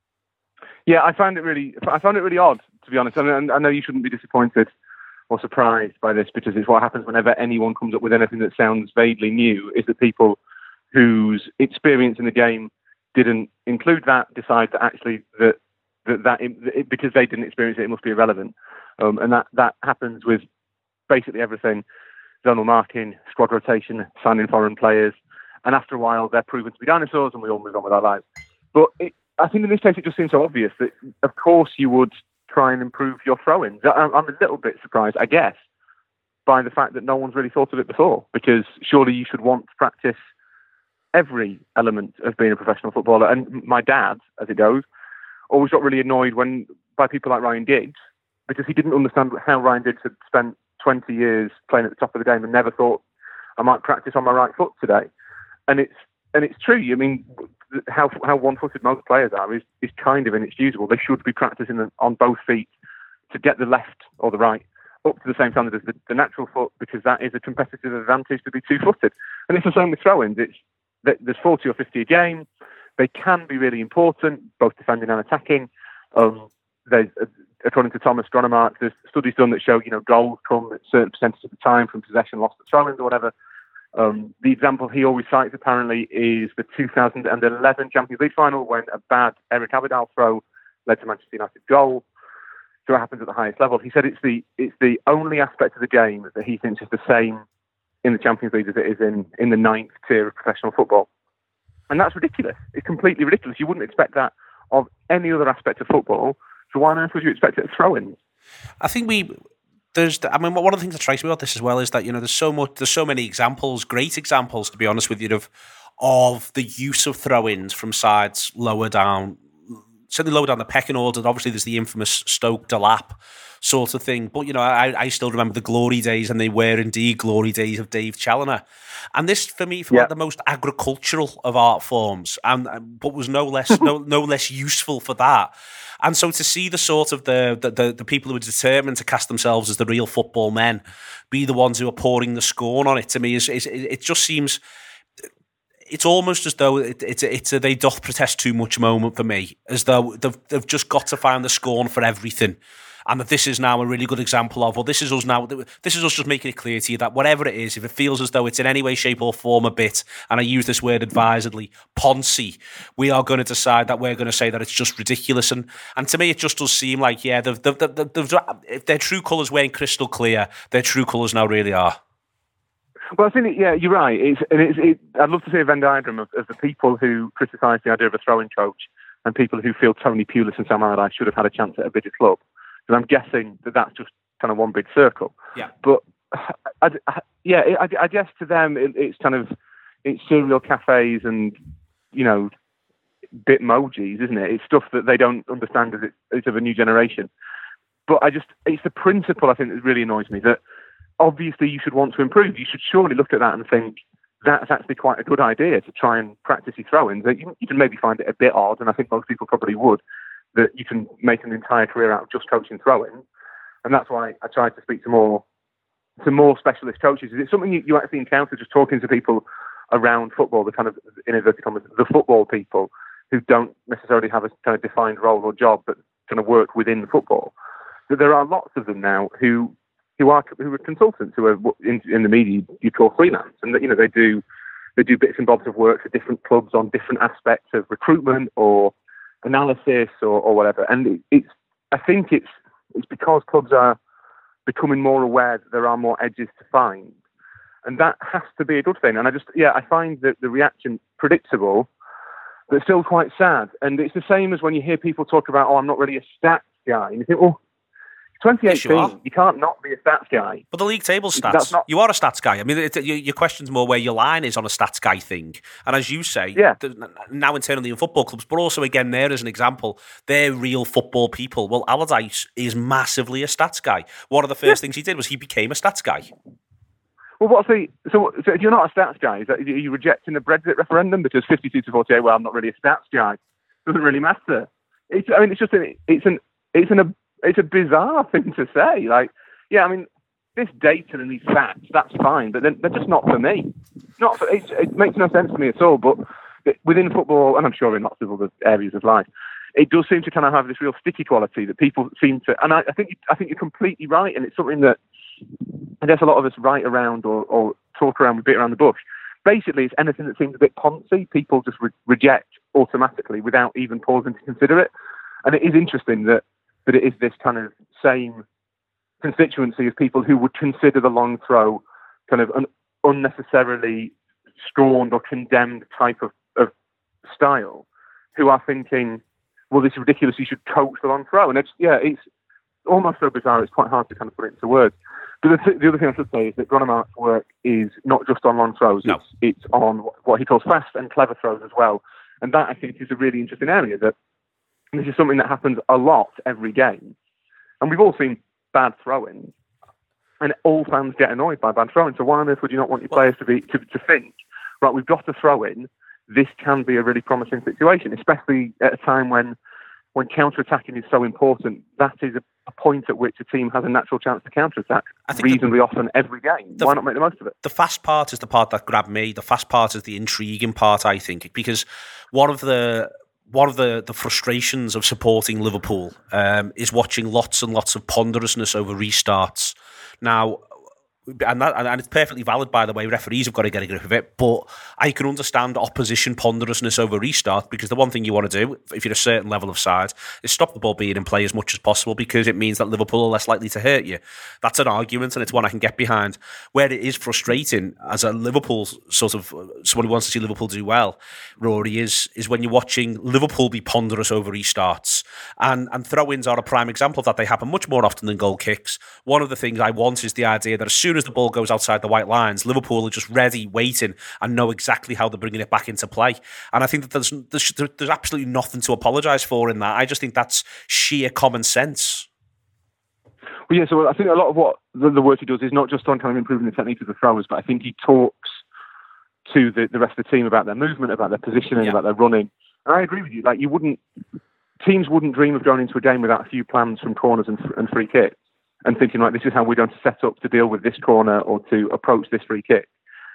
Yeah, I found it really I found it really odd, to be honest. I mean, I know you shouldn't be disappointed or surprised by this, because it's what happens whenever anyone comes up with anything that sounds vaguely new, is that people whose experience in the game didn't include that decide that actually that that, that it, because they didn't experience it, it must be irrelevant. Um, and that, that happens with basically everything. Zonal marking, squad rotation, signing foreign players. And after a while, they're proven to be dinosaurs and we all move on with our lives. But it, I think in this case, it just seems so obvious that, of course, you would try and improve your throw-ins. I'm a little bit surprised, I guess, by the fact that no one's really thought of it before, because surely you should want to practice every element of being a professional footballer. And my dad, as it goes, always got really annoyed when by people like Ryan Giggs, because he didn't understand how Ryan Giggs had spent twenty years playing at the top of the game and never thought, I might practice on my right foot today. And it's and it's true. I mean, how how one-footed most players are is, is kind of inexcusable. They should be practicing on both feet to get the left or the right up to the same standard as the, the natural foot, because that is a competitive advantage to be two-footed. And it's the same with throw-ins. It's there's forty or fifty a game. They can be really important, both defending and attacking. Um, there's, according to Thomas Gronmark, there's studies done that show, you know, goals come at certain percentage of the time from possession lost at throw-ins or whatever. Um, the example he always cites, apparently, is the two thousand eleven Champions League final, when a bad Eric Abidal throw led to Manchester United goal. So it happens at the highest level. He said it's the it's the only aspect of the game that he thinks is the same in the Champions League as it is in, in the ninth tier of professional football. And that's ridiculous. It's completely ridiculous. You wouldn't expect that of any other aspect of football. So why on earth would you expect it at throw-ins? I think we... There's, I mean, one of the things that strikes me about this as well is that, you know, there's so much, there's so many examples, great examples, to be honest with you, of of the use of throw-ins from sides lower down, certainly lower down the pecking order. Obviously, there's the infamous Stoke Delap sort of thing, but you know, I, I still remember the glory days, and they were indeed glory days of Dave Challoner. And this, for me, felt yeah. like the most agricultural of art forms, and but was no less no no less useful for that. And so to see the sort of the, the the the people who are determined to cast themselves as the real football men be the ones who are pouring the scorn on it, to me, is, is it just seems, it's almost as though it, it's a, it's a they doth protest too much moment for me, as though they've, they've just got to find the scorn for everything. And that this is now a really good example of, well, this is us now, this is us just making it clear to you that whatever it is, if it feels as though it's in any way, shape or form a bit, and I use this word advisedly, poncy, we are going to decide that we're going to say that it's just ridiculous. And and to me, it just does seem like, yeah, they've, they've, they've, they've, if their true colours weren't crystal clear, their true colours now really are. Well, I think, yeah, you're right. It's, and it's, it, I'd love to see a Venn diagram of, of the people who criticise the idea of a throwing coach and people who feel Tony Pulis and Sam Allardyce should have had a chance at a bigger club. And I'm guessing that that's just kind of one big circle. Yeah. But I, I, yeah, I, I guess to them it, it's kind of it's cereal cafes and you know bitmojis, isn't it? It's stuff that they don't understand as it, it's of a new generation. But I just it's the principle I think that really annoys me. That obviously you should want to improve. You should surely look at that and think that's actually quite a good idea to try and practice your throw-ins. You, you can maybe find it a bit odd, and I think most people probably would, that you can make an entire career out of just coaching throw-ins. And that's why I try to speak to more to more specialist coaches. Is it something you, you actually encounter just talking to people around football, the kind of, in inverted commas, the football people who don't necessarily have a kind of defined role or job, but kind of work within football? That there are lots of them now who who are who are consultants, who are in, in the media you call freelance, and that you know they do they do bits and bobs of work for different clubs on different aspects of recruitment or analysis or, or whatever. And it, it's I think it's it's because clubs are becoming more aware that there are more edges to find, and that has to be a good thing. And I just yeah I find that the reaction predictable, but still quite sad. And it's the same as when you hear people talk about, oh, I'm not really a stats guy, and you think, well, twenty eighteen, yes, you, you can't not be a stats guy. But the league table stats, not... you are a stats guy. I mean, it, your, your question's more where your line is on a stats guy thing. And as you say, yeah. now internally in football clubs, but also again there as an example, they're real football people. Well, Allardyce is massively a stats guy. One of the first yeah. things he did was he became a stats guy. Well, what's the so? So if you're not a stats guy, is that, are you rejecting the Brexit referendum because fifty-two to forty-eight? Well, I'm not really a stats guy. Doesn't really matter. It's, I mean, it's just an, it's an it's an it's a bizarre thing to say. Like, yeah, I mean, this data and these facts, that's fine, but they're, they're just not for me. Not for it, it makes no sense to me at all. But within football, and I'm sure in lots of other areas of life, it does seem to kind of have this real sticky quality that people seem to. And I, I think I think you're completely right, and it's something that I guess a lot of us write around or, or talk around a bit around the bush. Basically, it's anything that seems a bit poncy, people just re- reject automatically without even pausing to consider it. And it is interesting that, that it is this kind of same constituency of people who would consider the long throw kind of an unnecessarily scorned or condemned type of, of style, who are thinking, well, this is ridiculous, you should coach the long throw. And it's, yeah, it's almost so bizarre, it's quite hard to kind of put it into words. But the, th- the other thing I should say is that Gronemark's work is not just on long throws, no. it's, it's on what he calls fast and clever throws as well. And that, I think, is a really interesting area. That this is something that happens a lot every game. And we've all seen bad throw-ins, and all fans get annoyed by bad throw-ins. So why on earth would you not want your players to be to, to think, right, we've got to throw in, this can be a really promising situation, especially at a time when when counter-attacking is so important. That is a, a point at which a team has a natural chance to counter-attack reasonably the, often every game. The, Why not make the most of it? The fast part is the part that grabbed me. The fast part is the intriguing part, I think, because one of the one of the, the frustrations of supporting Liverpool um, is watching lots and lots of ponderousness over restarts. Now, And, that, and it's perfectly valid, by the way. Referees have got to get a grip of it. But I can understand opposition ponderousness over restart, because the one thing you want to do, if you're a certain level of side, is stop the ball being in play as much as possible, because it means that Liverpool are less likely to hurt you. That's an argument, and it's one I can get behind. Where it is frustrating as a Liverpool sort of someone who wants to see Liverpool do well, Rory, is is when you're watching Liverpool be ponderous over restarts. And, and throw-ins are a prime example of that. They happen much more often than goal kicks. One of the things I want is the idea that as soon as the ball goes outside the white lines, Liverpool are just ready, waiting, and know exactly how they're bringing it back into play. And I think that there's there's, there's absolutely nothing to apologise for in that. I just think that's sheer common sense. Well, yeah, so I think a lot of what the, the work he does is not just on kind of improving the technique of the throwers, but I think he talks to the, the rest of the team about their movement, about their positioning, yeah. about their running. And I agree with you. Like, you wouldn't, teams wouldn't dream of going into a game without a few plans from corners and, and free kicks, and thinking, like, this is how we're going to set up to deal with this corner or to approach this free kick.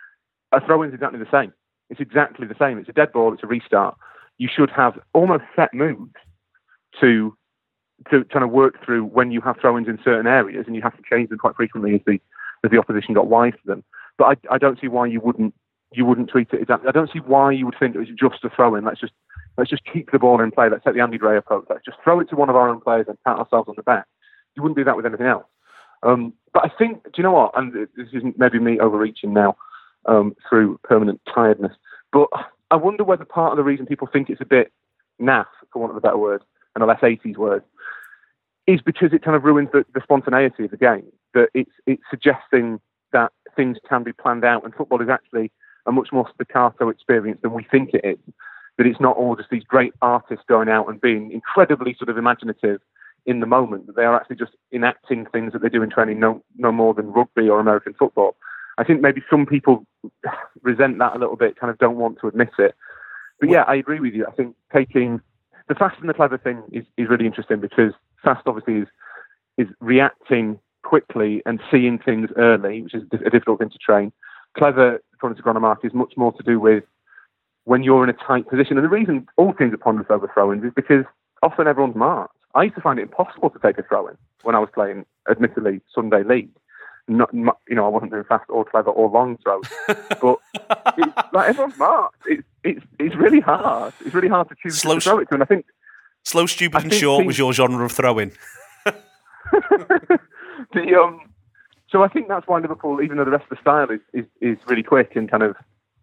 A throw-in is exactly the same. It's exactly the same. It's a dead ball. It's a restart. You should have almost set moves to to kind of work through when you have throw-ins in certain areas, and you have to change them quite frequently as the as the opposition got wise to them. But I, I don't see why you wouldn't you wouldn't treat it exactly. I don't see why you would think it was just a throw-in. Let's just let's just keep the ball in play. Let's take the Andy Gray approach. Let's just throw it to one of our own players and pat ourselves on the back. You wouldn't do that with anything else. Um, but I think, do you know what? And this isn't maybe me overreaching now um, through permanent tiredness, but I wonder whether part of the reason people think it's a bit naff, for want of a better word, and a less eighties word, is because it kind of ruins the, the spontaneity of the game. That it's it's suggesting that things can be planned out, and football is actually a much more staccato experience than we think it is. That it's not all just these great artists going out and being incredibly sort of imaginative in the moment, that they are actually just enacting things that they do in training no, no more than rugby or American football. I think maybe some people resent that a little bit, kind of don't want to admit it. But yeah, I agree with you. I think taking the fast and the clever thing is, is really interesting, because fast obviously is, is reacting quickly and seeing things early, which is a difficult thing to train. Clever, according to Gronemark, is much more to do with when you're in a tight position. And the reason all teams are ponderous over throw-ins is because often everyone's marked. I used to find it impossible to take a throw-in when I was playing, admittedly, Sunday League. Not, not, you know, I wasn't doing fast or clever or long throws, but it's, like, everyone's marked. It's it's it's really hard. It's really hard to choose Slow, to throw it to. And I think slow, stupid, I and think short teams, was your genre of throwing. the, um, so I think that's why Liverpool, even though the rest of the style is is, is really quick and kind of,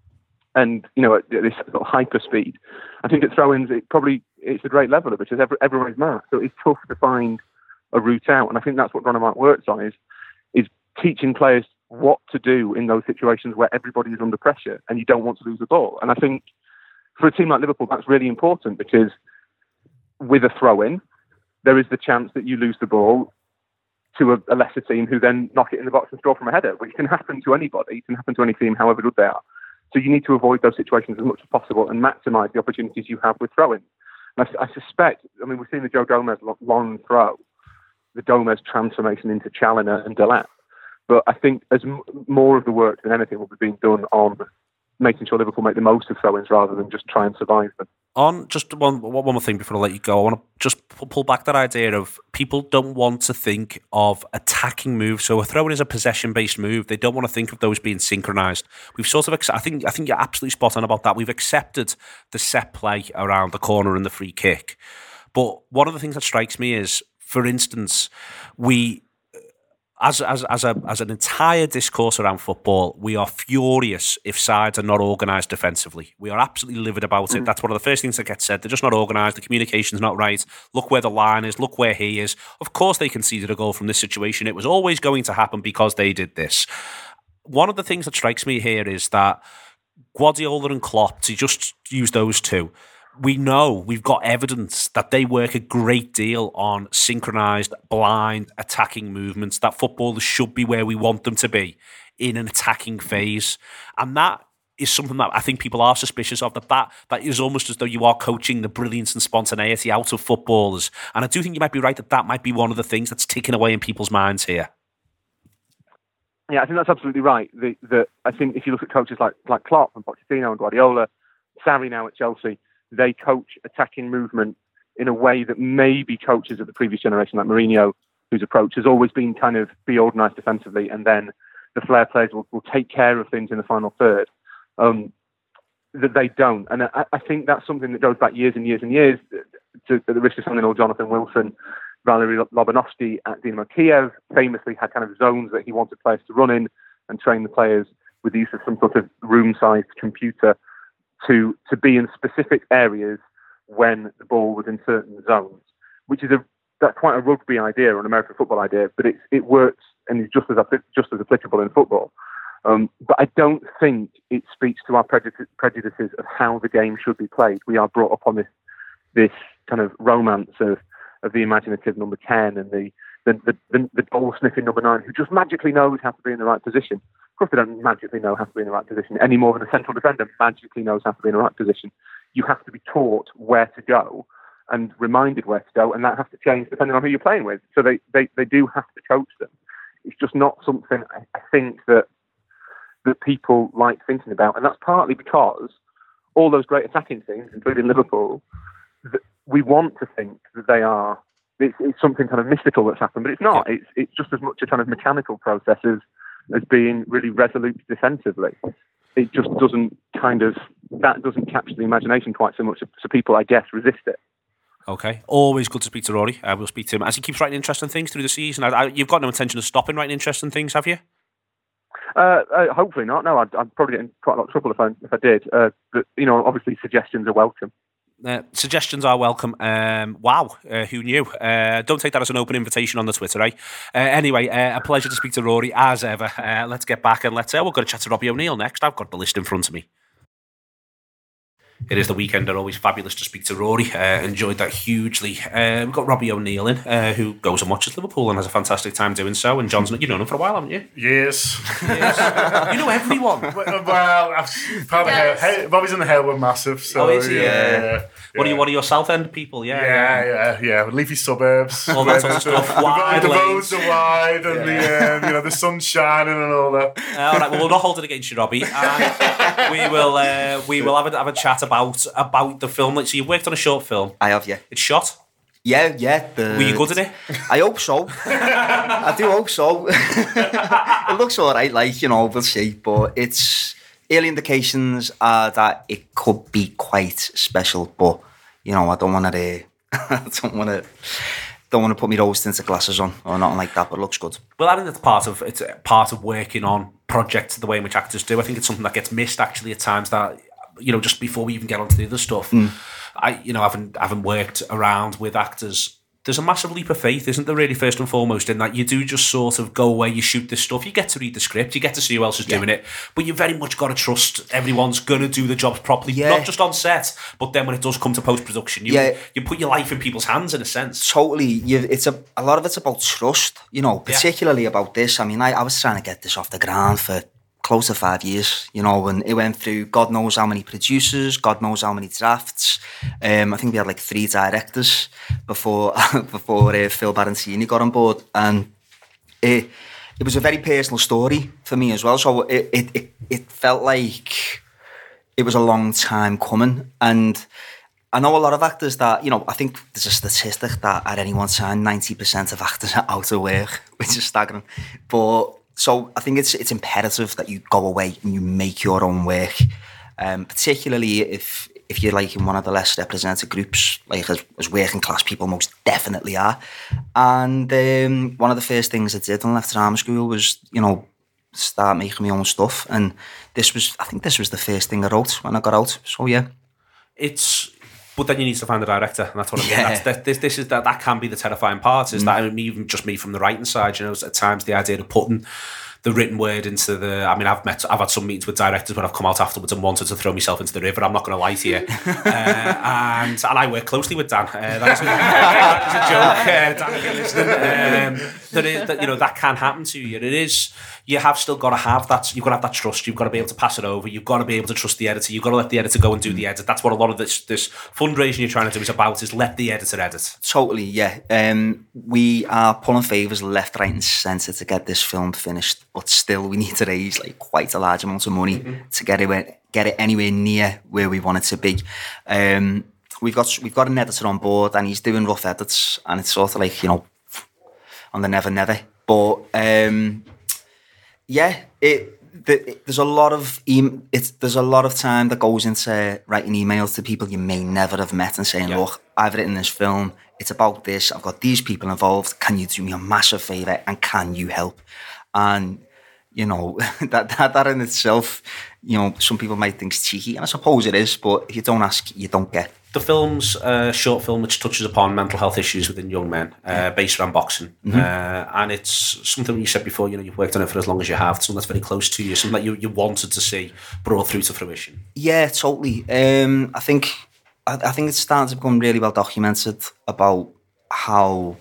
and you know, at this sort of hyper speed, I think at throw-ins it probably it's a great leveler, because every, everyone's marked. So it's tough to find a route out, and I think that's what Gronemark works on is is teaching players what to do in those situations where everybody is under pressure and you don't want to lose the ball. And I think for a team like Liverpool, that's really important, because with a throw-in, there is the chance that you lose the ball to a, a lesser team who then knock it in the box and score from a header, which can happen to anybody. It can happen to any team, however good they are. So you need to avoid those situations as much as possible and maximise the opportunities you have with throwing. And I, I suspect, I mean, we've seen the Joe Gomez long throw, the Gomez transformation into Challinor and Delap. But I think as m- more of the work than anything will be being done on making sure Liverpool make the most of throw-ins rather than just try and survive them. On just one one more thing before I let you go, I want to just pull back that idea of people don't want to think of attacking moves. So a throw-in is a possession-based move. They don't want to think of those being synchronised. We've sort of, I think, I think you're absolutely spot on about that. We've accepted the set play around the corner and the free kick, but one of the things that strikes me is, for instance, we. As as as a as an entire discourse around football, we are furious if sides are not organised defensively. We are absolutely livid about it. That's one of the first things that gets said. They're just not organised. The communication's not right. Look where the line is. Look where he is. Of course, they conceded a goal from this situation. It was always going to happen because they did this. One of the things that strikes me here is that Guardiola and Klopp, to just use those two, we know, we've got evidence that they work a great deal on synchronised, blind, attacking movements, that footballers should be where we want them to be in an attacking phase. And that is something that I think people are suspicious of, that that, that is almost as though you are coaching the brilliance and spontaneity out of footballers. And I do think you might be right that that might be one of the things that's ticking away in people's minds here. Yeah, I think that's absolutely right. The, the, I think if you look at coaches like, like Klopp and Pochettino and Guardiola, Sarri now at Chelsea, they coach attacking movement in a way that maybe coaches of the previous generation, like Mourinho, whose approach has always been kind of be organised defensively, and then the flair players will, will take care of things in the final third. Um, that they don't. And I, I think that's something that goes back years and years and years, to, to the risk of sounding old Jonathan Wilson. Valery Lobanovsky at Dynamo Kiev famously had kind of zones that he wanted players to run in and train the players with the use of some sort of room-sized computer to to be in specific areas when the ball was in certain zones, which is a that's quite a rugby idea or an American football idea, but it it works and is just as just as applicable in football. Um, but I don't think it speaks to our prejudices, prejudices of how the game should be played. We are brought up on this this kind of romance of of the imaginative number ten and the the the, the, the ball sniffing number nine who just magically knows how to be in the right position. Of course, they don't magically know how to be in the right position any more than a central defender magically knows how to be in the right position. You have to be taught where to go and reminded where to go, and that has to change depending on who you're playing with. So they, they, they do have to coach them. It's just not something I, I think that that people like thinking about, and that's partly because all those great attacking teams, including Liverpool, that we want to think that they are. It's, it's something kind of mystical that's happened, but it's not. It's it's just as much a kind of mechanical process as, as being really resolute defensively. It just doesn't kind of, that doesn't capture the imagination quite so much, so people, I guess, resist it. Okay, always good to speak to Rory. I will speak to him as he keeps writing interesting things through the season. I, I, you've got no intention of stopping writing interesting things, have you? Uh, uh, hopefully not. No, I'd, I'd probably get in quite a lot of trouble if I if I did. Uh, but you know, obviously suggestions are welcome. Uh, suggestions are welcome. Um, wow, uh, who knew? Uh, don't take that as an open invitation on the Twitter, eh? Uh, anyway, uh, a pleasure to speak to Rory, as ever. Uh, let's get back and let's... Uh, we're going to chat to Robbie O'Neill next. I've got the list in front of me. It is the weekend, and always fabulous to speak to Rory. Uh, enjoyed that hugely. Uh, we've got Robbie O'Neill in, uh, who goes and watches Liverpool and has a fantastic time doing so. And John's, you've known him for a while, haven't you? Yes. yes. You know everyone. Well, I've part of Yes. Hale, Robbie's in the Hale, we're massive. So, Oh, is he? yeah, Yeah. yeah, What are you? yeah. What are your South End people? Yeah, Yeah, yeah, yeah. Leafy suburbs. All that sort of the, stuff. the, Wide the lanes. roads are wide, and the um, you know the sun's shining and all that. Uh, all right, well, we'll not hold it against you, Robbie. And we will. Uh, we will have a, have a chat about about the film. So you worked on a short film. I have, yeah. It's shot. Yeah, yeah. The, Were you good at it? I hope so. I do hope so. It looks all right, like, you know, we'll see. But it's early indications are that it could be quite special. But, you know, I don't want to... I don't want to... Don't want to put me rose tinted glasses on or nothing like that, but it looks good. Well, I think that's part of it's part of working on projects the way in which actors do. I think it's something that gets missed actually at times. That, you know, just before we even get onto the other stuff, Mm. I, you know, having having worked around with actors, there's a massive leap of faith, isn't there? Really, first and foremost, in that you do just sort of go away, you shoot this stuff, you get to read the script, you get to see who else is Yeah. doing it, but you very much got to trust everyone's going to do the jobs properly, Yeah. not just on set, but then when it does come to post production, you Yeah. you put your life in people's hands in a sense. Totally. You, it's a, a lot of it's about trust, you know, particularly about this. I mean, I, I was trying to get this off the ground for close to five years, you know, and it went through God knows how many producers, God knows how many drafts. Um, I think we had like three directors before before uh, Phil Barantini got on board, and it it was a very personal story for me as well. So it it it, it felt like it was a long time coming, and I know a lot of actors that, you know, I think there's a statistic that at any one time ninety percent of actors are out of work, which is staggering. But so I think it's it's imperative that you go away and you make your own work, um, particularly if if you're like in one of the less represented groups, like as, as working class people most definitely are. And um, one of the first things I did when I left drama school was, you know, start making my own stuff. And this was, I think this was the first thing I wrote when I got out. So yeah. It's... But then you need to find a director, and that's what I mean. Yeah. That's, that, this, this is that. That can be the terrifying part. Is Mm. that I mean, even just me from the writing side? You know, at times the idea of putting the written word into the. I mean, I've met, I've had some meetings with directors when I've come out afterwards and wanted to throw myself into the river. I'm not going to lie to you. uh, and and I work closely with Dan. Uh, that is a, that is a joke, uh, Dan, if you're listening. Um, that is, that, you know, that can happen to you. It is. You have still got to have that. You've got to have that trust. You've got to be able to pass it over. You've got to be able to trust the editor. You've got to let the editor go and do the edit. That's what a lot of this this fundraising you're trying to do is about. Is let the editor edit. Totally, yeah. Um, we are pulling favours left, right, and centre to get this film finished, but still, we need to raise like quite a large amount of money mm-hmm. to get it get it anywhere near where we want it to be. Um, we've got we've got an editor on board, and he's doing rough edits, and it's sort of like, you know, on the never never. But um, yeah, it. The, there's a lot of e- it's there's a lot of time that goes into writing emails to people you may never have met and saying, yeah. look, I've written this film, it's about this, I've got these people involved, can you do me a massive favour and can you help? And you know, that, that that in itself, you know, some people might think it's cheeky, and I suppose it is, but if you don't ask, you don't get. The film's a short film which touches upon mental health issues within young men, uh, based around boxing. Mm-hmm. Uh, and it's something you said before, you know, you've worked on it for as long as you have, something that's very close to you, something that you, you wanted to see brought through to fruition. Yeah, totally. Um, I think I, I think it's starting to become really well documented about how,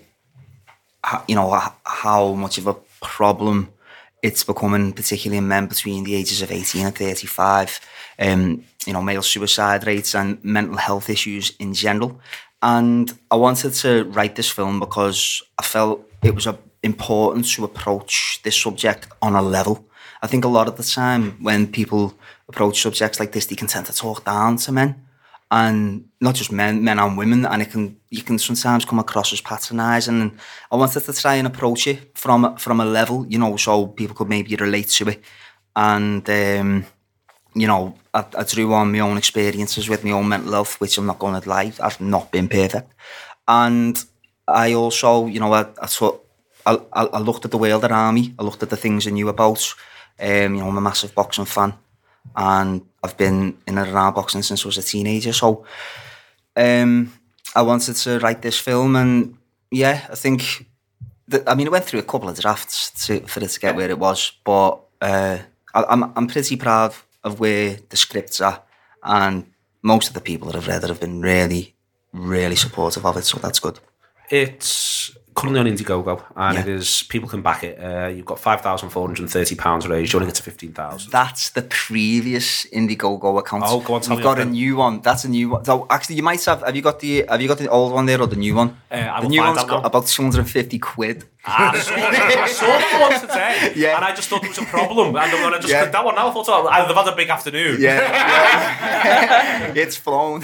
how you know, how much of a problem it's becoming, particularly in men between the ages of eighteen and thirty-five. Um, you know, male suicide rates and mental health issues in general. And I wanted to write this film because I felt it was a, important to approach this subject on a level. I think a lot of the time when people approach subjects like this, they can tend to talk down to men. And not just men, men and women, and it can you can sometimes come across as patronising. And I wanted to try and approach it from from a level, you know, so people could maybe relate to it. And um, you know, I, I drew on my own experiences with my own mental health, which I'm not going to lie, I've not been perfect. And I also, you know, I I, thought, I, I looked at the world around me. I looked at the things I knew about. Um, you know, I'm a massive boxing fan. And I've been in and around boxing since I was a teenager. So um, I wanted to write this film, and yeah, I think that, I mean, it went through a couple of drafts to, for it to get where it was, but uh, I, I'm I'm pretty proud of where the scripts are, and most of the people that have read it have been really, really supportive of it, so that's good. It's currently on Indiegogo, and Yeah. it is, people can back it. Uh, you've got five thousand four hundred thirty pounds raised. You want to get to fifteen thousand. That's the previous Indiegogo account. Oh, go on, tell We've me got about a it. new one. That's a new one. So actually, you might have. Have you got the? Have you got the old one there or the new one? Uh, I the will new find one's out got now. about two hundred and fifty quid. Ah, I saw, I saw that one today, Yeah. and I just thought there was a problem. And when I just Yeah. clicked that one now, I thought, oh, they've had a big afternoon. Yeah, yeah. It's flown.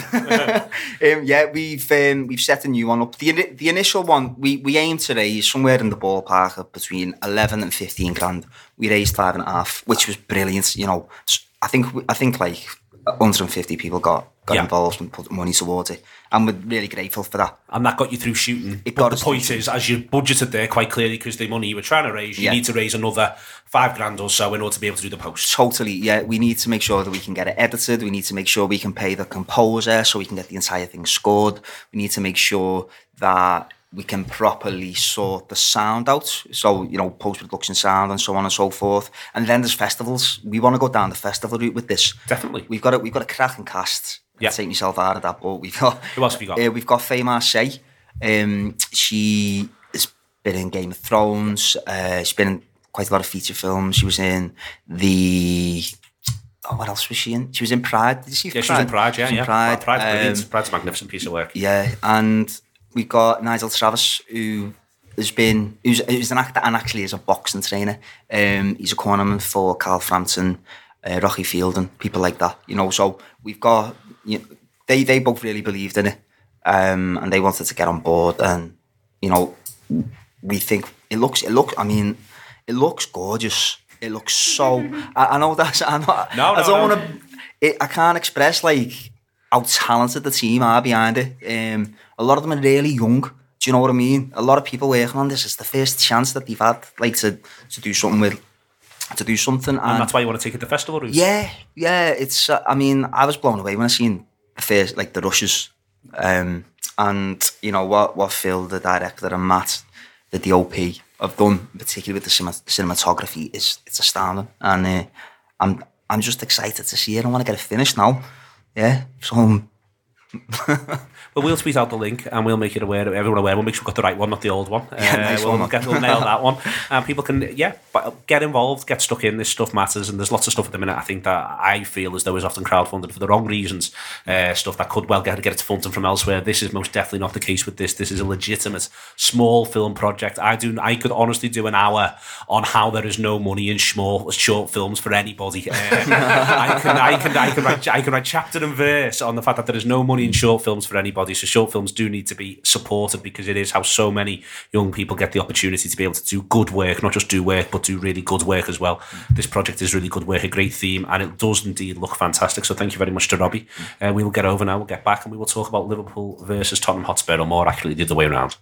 um, yeah, we've um, we've set a new one up. The ini- the initial one we we aimed to raise somewhere in the ballpark of between eleven and fifteen grand. We raised five and a half, which was brilliant. You know, S- I think I think like one hundred and fifty people got got Yeah. involved and put money towards it, and we're really grateful for that. And that got you through shooting. It but got the us point through is, as you budgeted there quite clearly, because the money you were trying to raise, you Yeah. need to raise another five grand or so in order to be able to do the post. Totally, yeah. We need to make sure that we can get it edited. We need to make sure we can pay the composer so we can get the entire thing scored. We need to make sure that we can properly sort the sound out. So, you know, post-production sound and so on and so forth. And then there's festivals. We want to go down the festival route with this. Definitely. We've got a, we've got a cracking cast. Yeah. I'll take myself out of that, but we've got... Who else have you got? Uh, we've got Faye Marseille. Um, she has been in Game of Thrones. Uh, she's been in quite a lot of feature films. She was in the... Oh, what else was she in? She was in Pride. Did you see Yeah, Pride? she was in Pride, yeah, She was in yeah. Pride. Well, Pride's brilliant. Um, Pride's a magnificent piece of work. yeah, and we've got Nigel Travis, who has been, who's, who's an actor and actually is a boxing trainer. Um, he's a cornerman for Carl Frampton, uh, Rocky Fielding, people like that. You know, so we've got, you know, they they both really believed in it, um, and they wanted to get on board. And you know, we think it looks, it looks. I mean, it looks gorgeous. It looks so. I, I know that's. I, know, No, I no, don't no. want to. I can't express like how talented the team are behind it. Um, a lot of them are really young. Do you know what I mean? A lot of people working on this. It's the first chance that they've had, like to to do something with, to do something. And, And that's why you want to take it to festival route. yeah, yeah. It's. Uh, I mean, I was blown away when I seen the first, like the rushes, um, and you know what what Phil, the director, and Matt, the D O P, have done, particularly with the cinema, cinematography, is it's astounding. And uh, I'm I'm just excited to see it. I want to get it finished now. Yeah. So. Um, Well, we'll tweet out the link and we'll make it aware, everyone aware. We'll make sure we've got the right one, not the old one. Yeah, nice we'll, one. Get, we'll nail that one. And people can, yeah, but get involved, get stuck in. This stuff matters, and there's lots of stuff at the minute. I think that I feel as though is often crowdfunded for the wrong reasons. Uh, stuff that could well get get its funding from elsewhere. This is most definitely not the case with this. This is a legitimate small film project. I do. I could honestly do an hour on how there is no money in small short films for anybody. Uh, I can, I can, I can write, I can write chapter and verse on the fact that there is no money in short films for anybody. So short films do need to be supported because it is how so many young people get the opportunity to be able to do good work, not just do work, but do really good work as well. This project is really good work, a great theme, and it does indeed look fantastic. So thank you very much to Robbie. Uh, we will get over now, we'll get back, and we will talk about Liverpool versus Tottenham Hotspur, or more accurately, the other way around.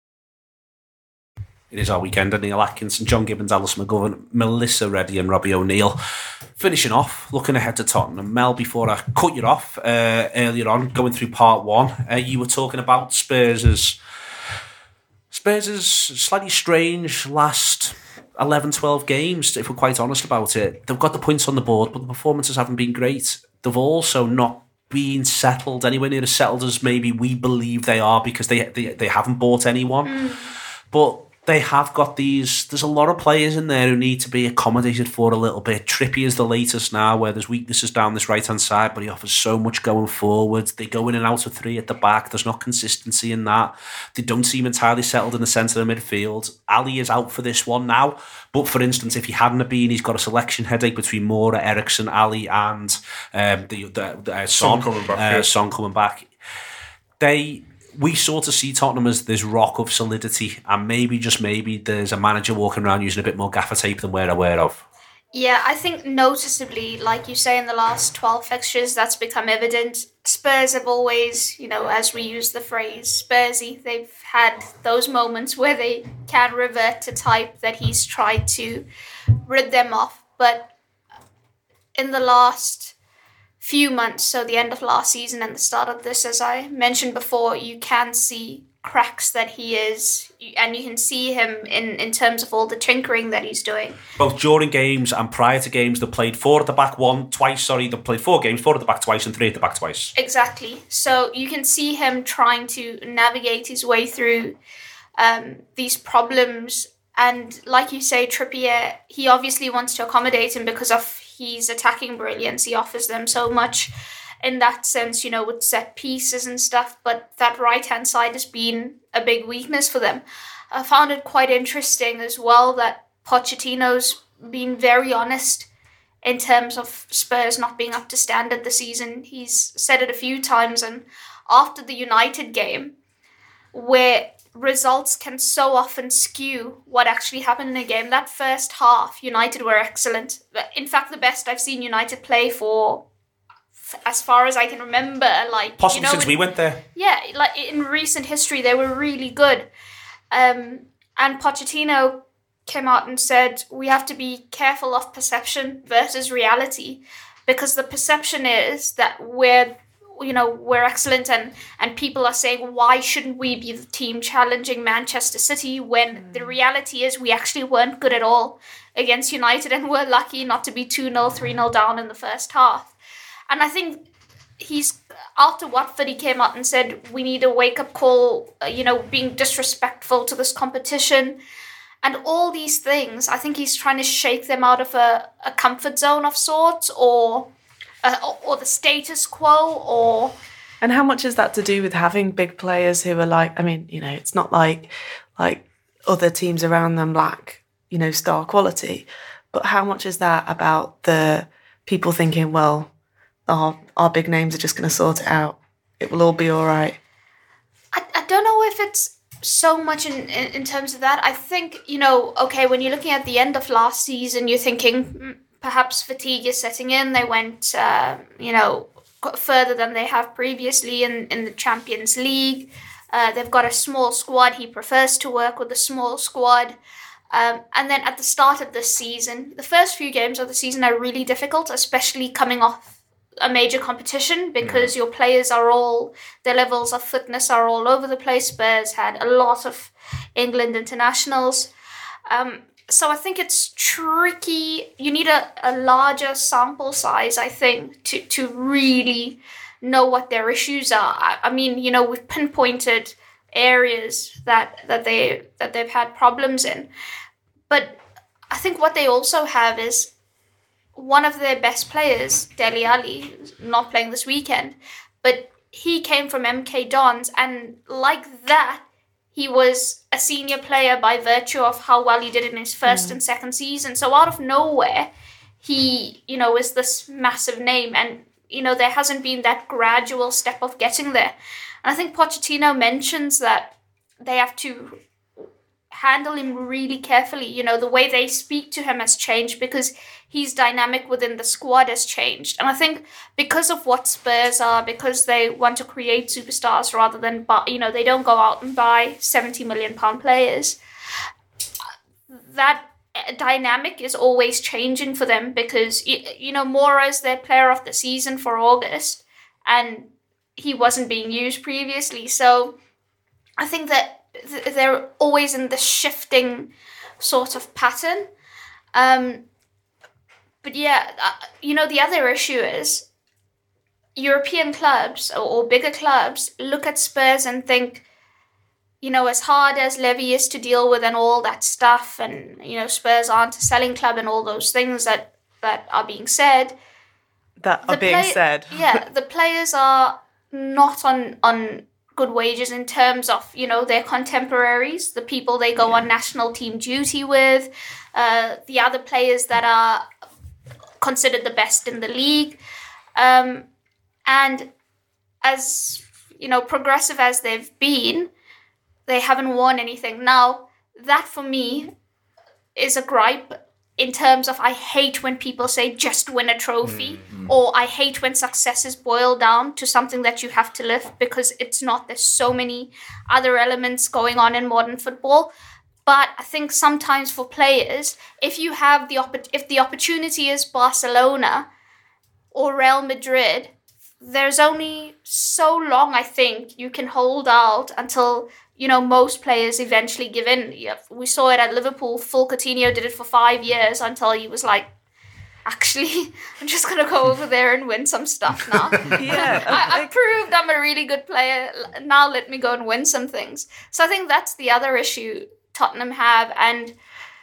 It is our weekend, and Neil Atkinson, John Gibbons, Alice McGovern, Melissa Reddy and Robbie O'Neill. Finishing off, looking ahead to Tottenham. Mel, before I cut you off uh, earlier on, going through part one, uh, you were talking about Spurs' Spurs' slightly strange last eleven, twelve games, if we're quite honest about it. They've got the points on the board, but the performances haven't been great. They've also not been settled, anywhere near as settled as maybe we believe they are, because they they, they haven't bought anyone. Mm. But they have got these, there's a lot of players in there who need to be accommodated for a little bit. Trippier is the latest now, where there's weaknesses down this right-hand side, but he offers so much going forward. They go in and out of three at the back. There's not consistency in that. They don't seem entirely settled in the centre of the midfield. Ali is out for this one now, but for instance, if he hadn't have been, he's got a selection headache between Moura, Ericsson, Ali and um, the, the, the uh, Son, Son coming back. uh, Yeah. Son coming back. They... We sort of see Tottenham as this rock of solidity, and maybe, just maybe, there's a manager walking around using a bit more gaffer tape than we're aware of. Yeah, I think noticeably, like you say, in the last twelve fixtures, that's become evident. Spurs have always, you know, as we use the phrase, Spursy, they've had those moments where they can revert to type that he's tried to rid them of. But in the last few months, so the end of last season and the start of this, as I mentioned before, you can see cracks that he is, and you can see him in, in terms of all the tinkering that he's doing. Both during games and prior to games, they played four at the back one, twice, sorry, they played four games, four at the back twice and three at the back twice. Exactly. So you can see him trying to navigate his way through um, these problems. And like you say, Trippier, he obviously wants to accommodate him because of his attacking brilliance. He offers them so much in that sense, you know, with set pieces and stuff. But that right-hand side has been a big weakness for them. I found it quite interesting as well that Pochettino's been very honest in terms of Spurs not being up to standard this season. He's said it a few times, and after the United game, where results can so often skew what actually happened in a game. That first half, United were excellent. In fact, the best I've seen United play for, as far as I can remember. Like Possibly you know, since in, we went there. Yeah, like in recent history, they were really good. Um, and Pochettino came out and said, we have to be careful of perception versus reality, because the perception is that we're you know, we're excellent, and, and people are saying, why shouldn't we be the team challenging Manchester City, when mm. the reality is we actually weren't good at all against United, and we're lucky not to be two nil, three nil down in the first half. And I think he's, after Watford, he came out and said, we need a wake-up call, uh, you know, being disrespectful to this competition. And all these things, I think he's trying to shake them out of a, a comfort zone of sorts, or... Uh, or, or the status quo, or... And how much is that to do with having big players who are like, I mean, you know, it's not like like other teams around them lack, you know, star quality, but how much is that about the people thinking, well, our, our big names are just going to sort it out. It will all be all right. I, I don't know if it's so much in, in, in terms of that. I think, you know, okay, when you're looking at the end of last season, you're thinking... Mm, perhaps fatigue is setting in. They went, uh, you know, further than they have previously in, in the Champions League. Uh, they've got a small squad. He prefers to work with a small squad. Um, and then at the start of this season, the first few games of the season are really difficult, especially coming off a major competition, because yeah. your players are all, their levels of fitness are all over the place. Spurs had a lot of England internationals. Um, So I think it's tricky. You need a, a larger sample size, I think, to, to really know what their issues are. I, I mean, you know, we've pinpointed areas that, that they that they've had problems in. But I think what they also have is one of their best players, Dele Alli, not playing this weekend, but he came from M K Dons, and like that, he was a senior player by virtue of how well he did in his first mm. and second season. So out of nowhere, he, you know, is this massive name. And, you know, there hasn't been that gradual step of getting there. And I think Pochettino mentions that they have to handle him really carefully. You know, the way they speak to him has changed because his dynamic within the squad has changed. And I think because of what Spurs are, because they want to create superstars rather than, buy, you know, they don't go out and buy seventy million pound players, that dynamic is always changing for them because, you know, Mora's their player of the season for August and he wasn't being used previously. So I think that they're always in the shifting sort of pattern. Um, but yeah, you know, the other issue is European clubs or, or bigger clubs look at Spurs and think, you know, as hard as Levy is to deal with and all that stuff, and, you know, Spurs aren't a selling club and all those things that, that are being said. That are being play- said. Yeah, the players are not on... on good wages in terms of, you know, their contemporaries, the people they go yeah. on national team duty with, uh, the other players that are considered the best in the league. Um, and as, you know, progressive as they've been, they haven't won anything. Now, that for me is a gripe in terms of I hate when people say just win a trophy, mm-hmm. or I hate when success is boiled down to something that you have to lift, because it's not. There's so many other elements going on in modern football. But I think sometimes for players, if you have the opp- if the opportunity is Barcelona, or Real Madrid, there's only so long, I think, you can hold out until, you know, most players eventually give in. We saw it at Liverpool. Full Coutinho did it for five years until he was like, actually, I'm just going to go over there and win some stuff now. Yeah. I, I proved I'm a really good player. Now let me go and win some things. So I think that's the other issue Tottenham have. And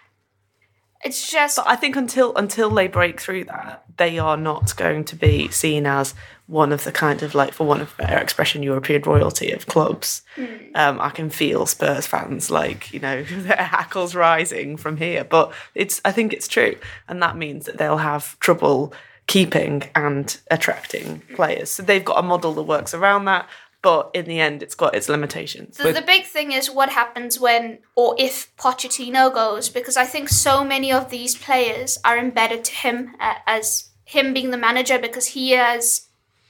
it's just... But I think until until they break through that, they are not going to be seen as one of the kind of, like, for one of their expression, European royalty of clubs. Mm. Um, I can feel Spurs fans, like, you know, their hackles rising from here. But it's I think it's true. And that means that they'll have trouble keeping and attracting players. So they've got a model that works around that. But in the end, it's got its limitations. The, the big thing is what happens when or if Pochettino goes, because I think so many of these players are embedded to him uh, as him being the manager, because he has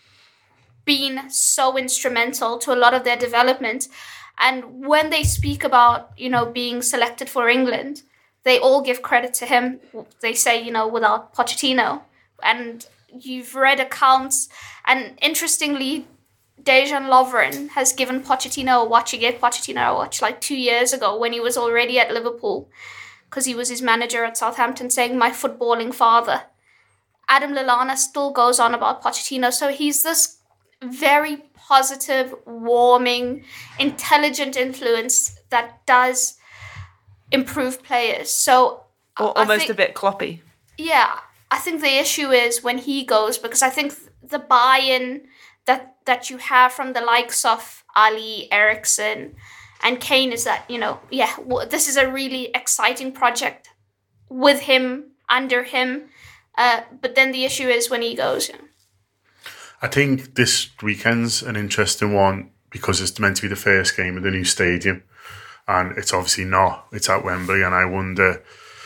been so instrumental to a lot of their development. And when they speak about, you know, being selected for England, they all give credit to him. They say, you know, without Pochettino. And you've read accounts, and interestingly, Dejan Lovren has given Pochettino a watch. He gave Pochettino a watch like two years ago when he was already at Liverpool, because he was his manager at Southampton, saying, my footballing father. Adam Lallana still goes on about Pochettino. So he's this very positive, warming, intelligent influence that does improve players. So or I almost think, a bit Kloppy. Yeah, I think the issue is when he goes, because I think the buy-in that that you have from the likes of Ali, Eriksen, and Kane is that, you know, yeah, well, this is a really exciting project with him, under him. Uh, but then the issue is when he goes. You know. I think this weekend's an interesting one because it's meant to be the first game of the new stadium. And it's obviously not. It's at Wembley, and I wonder...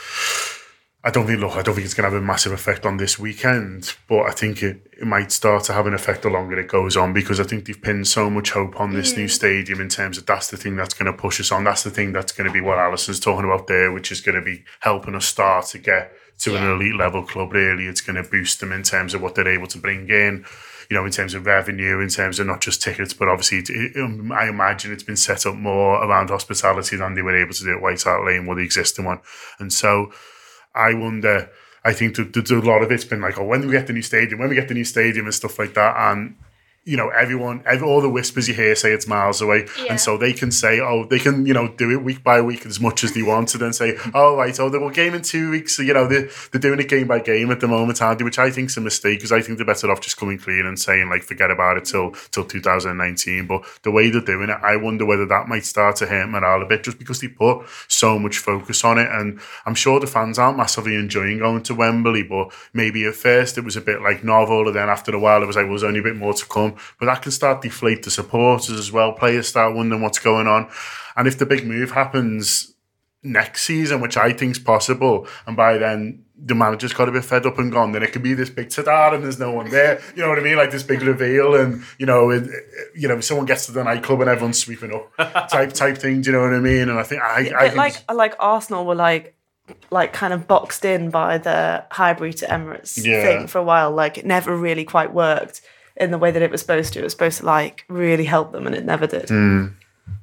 I don't think, look, I don't think it's going to have a massive effect on this weekend, but I think it, it might start to have an effect the longer it goes on, because I think they've pinned so much hope on this mm. new stadium in terms of that's the thing that's going to push us on. That's the thing that's going to be what Alisson's talking about there, which is going to be helping us start to get to yeah. an elite level club, really. It's going to boost them in terms of what they're able to bring in, you know, in terms of revenue, in terms of not just tickets, but obviously it, it, I imagine it's been set up more around hospitality than they were able to do at White Hart Lane with the existing one. And so... I wonder, I think there's a lot of it's been like, oh, when do we get the new stadium, when we get the new stadium and stuff like that. And, you know, everyone, every, all the whispers you hear say it's miles away. Yeah. And so they can say, oh, they can, you know, do it week by week as much as they want, and then say, oh, right, oh, they will game in two weeks. So, you know, they're, they're doing it game by game at the moment, aren't they? Which I think is a mistake, because I think they're better off just coming clean and saying, like, forget about it till till two thousand nineteen. But the way they're doing it, I wonder whether that might start to hurt morale a bit, just because they put so much focus on it. And I'm sure the fans aren't massively enjoying going to Wembley, but maybe at first it was a bit like novel, and then after a while it was like, well, there's only a bit more to come. But that can start to deflate the supporters as well. Players start wondering what's going on. And if the big move happens next season, which I think is possible, and by then the manager's got a bit fed up and gone, then it could be this big ta-da and there's no one there. You know what I mean? Like this big reveal, and, you know, it, you know, someone gets to the nightclub and everyone's sweeping up type type thing. Do you know what I mean? And I think... I, yeah, I think like like Arsenal were like... like kind of boxed in by the Highbury to Emirates yeah. thing for a while. Like it never really quite worked in the way that it was supposed to. It was supposed to like really help them, and it never did. Mm.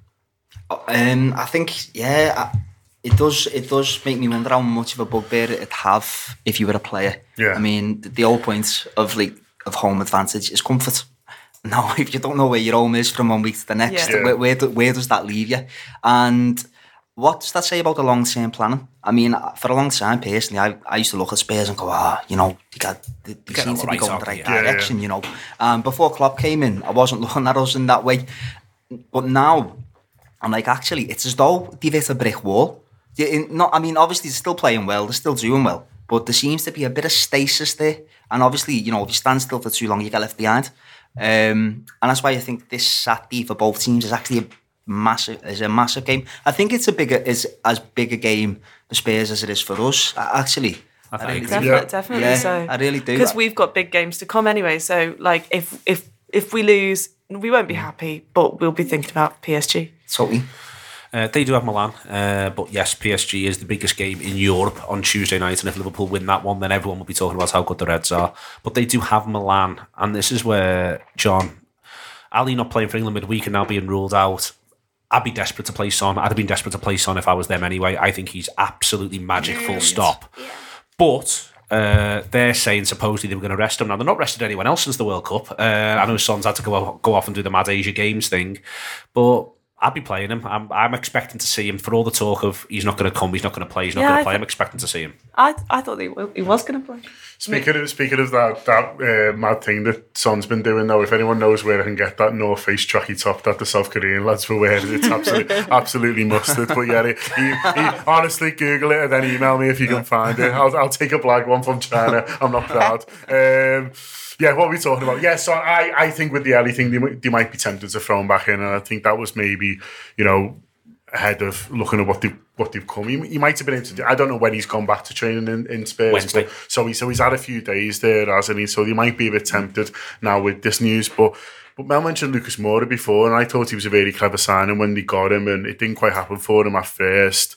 Um, I think, yeah, it does. It does make me wonder how much of a bugbear it'd have if you were a player. Yeah. I mean, the, the whole point of like of home advantage is comfort. Now, if you don't know where your home is from one week to the next, Yeah. where, where do, where does that leave you? And what does that say about the long-term planning? I mean, for a long time, personally, I, I used to look at Spurs and go, ah, you know, they, got, they, they seem to be right going out, the right yeah. direction, Yeah, yeah. you know. Um, before Klopp came in, I wasn't looking at us in that way. But now, I'm like, actually, it's as though they've hit a brick wall. They, not, I mean, obviously, they're still playing well, they're still doing well, but there seems to be a bit of stasis there. And obviously, you know, if you stand still for too long, you get left behind. Um, and that's why I think this Saturday for both teams is actually a massive is a massive game. I think it's a bigger is as big a game for Spurs as it is for us. Actually, I I really Definitely, Yeah. definitely Yeah, so. I really do. Because we've got big games to come anyway. So, like, if if if we lose, we won't be happy, but we'll be thinking about P S G. Totally. Uh, they do have Milan, uh, but yes, P S G is the biggest game in Europe on Tuesday night, and if Liverpool win that one, then everyone will be talking about how good the Reds are. But they do have Milan, and this is where, John, Ali not playing for England midweek and now being ruled out, I'd be desperate to play Son. I'd have been desperate to play Son if I was them anyway. I think he's absolutely magic, full stop. Yeah. But uh, they're saying supposedly they were going to rest him. Now, they're not rested anyone else since the World Cup. Uh, I know Son's had to go, go off and do the Mad Asia Games thing, but I'd be playing him. I'm, I'm expecting to see him for all the talk of he's not going to come, he's not going to play, he's not Yeah, going I to play. th- I'm expecting to see him. I I thought he, he was going to play. Speaking of speaking of that that uh, mad thing that Son's been doing though, if anyone knows where I can get that North Face tracky top that the South Korean lads were wearing, it's absolutely absolutely mustard. But yeah, he, he, he, honestly, Google it and then email me if you can find it. I'll I'll take a black one from China. I'm not proud. Um, yeah, what are we talking about? Yeah, so I, I think with the Ellie thing, they, might- they might be tempted to throw him back in, and I think that was maybe, you know, ahead of looking at what they what they've come. He, he might have been able to do. I don't know when he's gone back to training in, in Spurs. Wednesday. But, so he so he's had a few days there, hasn't he? So they might be a bit tempted now with this news. But but Mel mentioned Lucas Moura before, and I thought he was a very clever signing when they got him, and it didn't quite happen for him at first.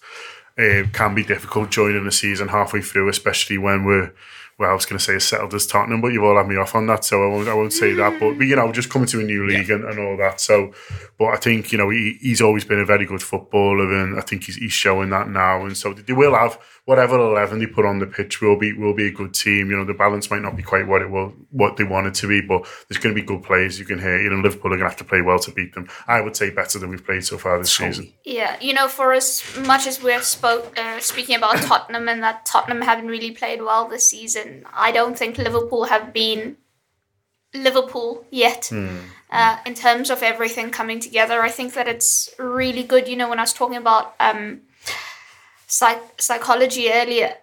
It can be difficult joining the season halfway through, especially when we're. Well, I was going to say as settled as Tottenham, but you've all had me off on that, so I won't. I won't say that. But, but you know, just coming to a new league yeah. and, and all that. So, but I think you know he, he's always been a very good footballer, and I think he's, he's showing that now. And so they will have whatever eleven they put on the pitch will be will be a good team. You know, the balance might not be quite what it will what they want it to be, but there's going to be good players. You can hear. You know, Liverpool are going to have to play well to beat them. I would say better than we've played so far this season. Yeah, you know, for as much as we're spoke, uh, speaking about Tottenham and that Tottenham haven't really played well this season, I don't think Liverpool have been Liverpool yet mm. uh, in terms of everything coming together. I think that it's really good. You know, when I was talking about um, psych- psychology earlier,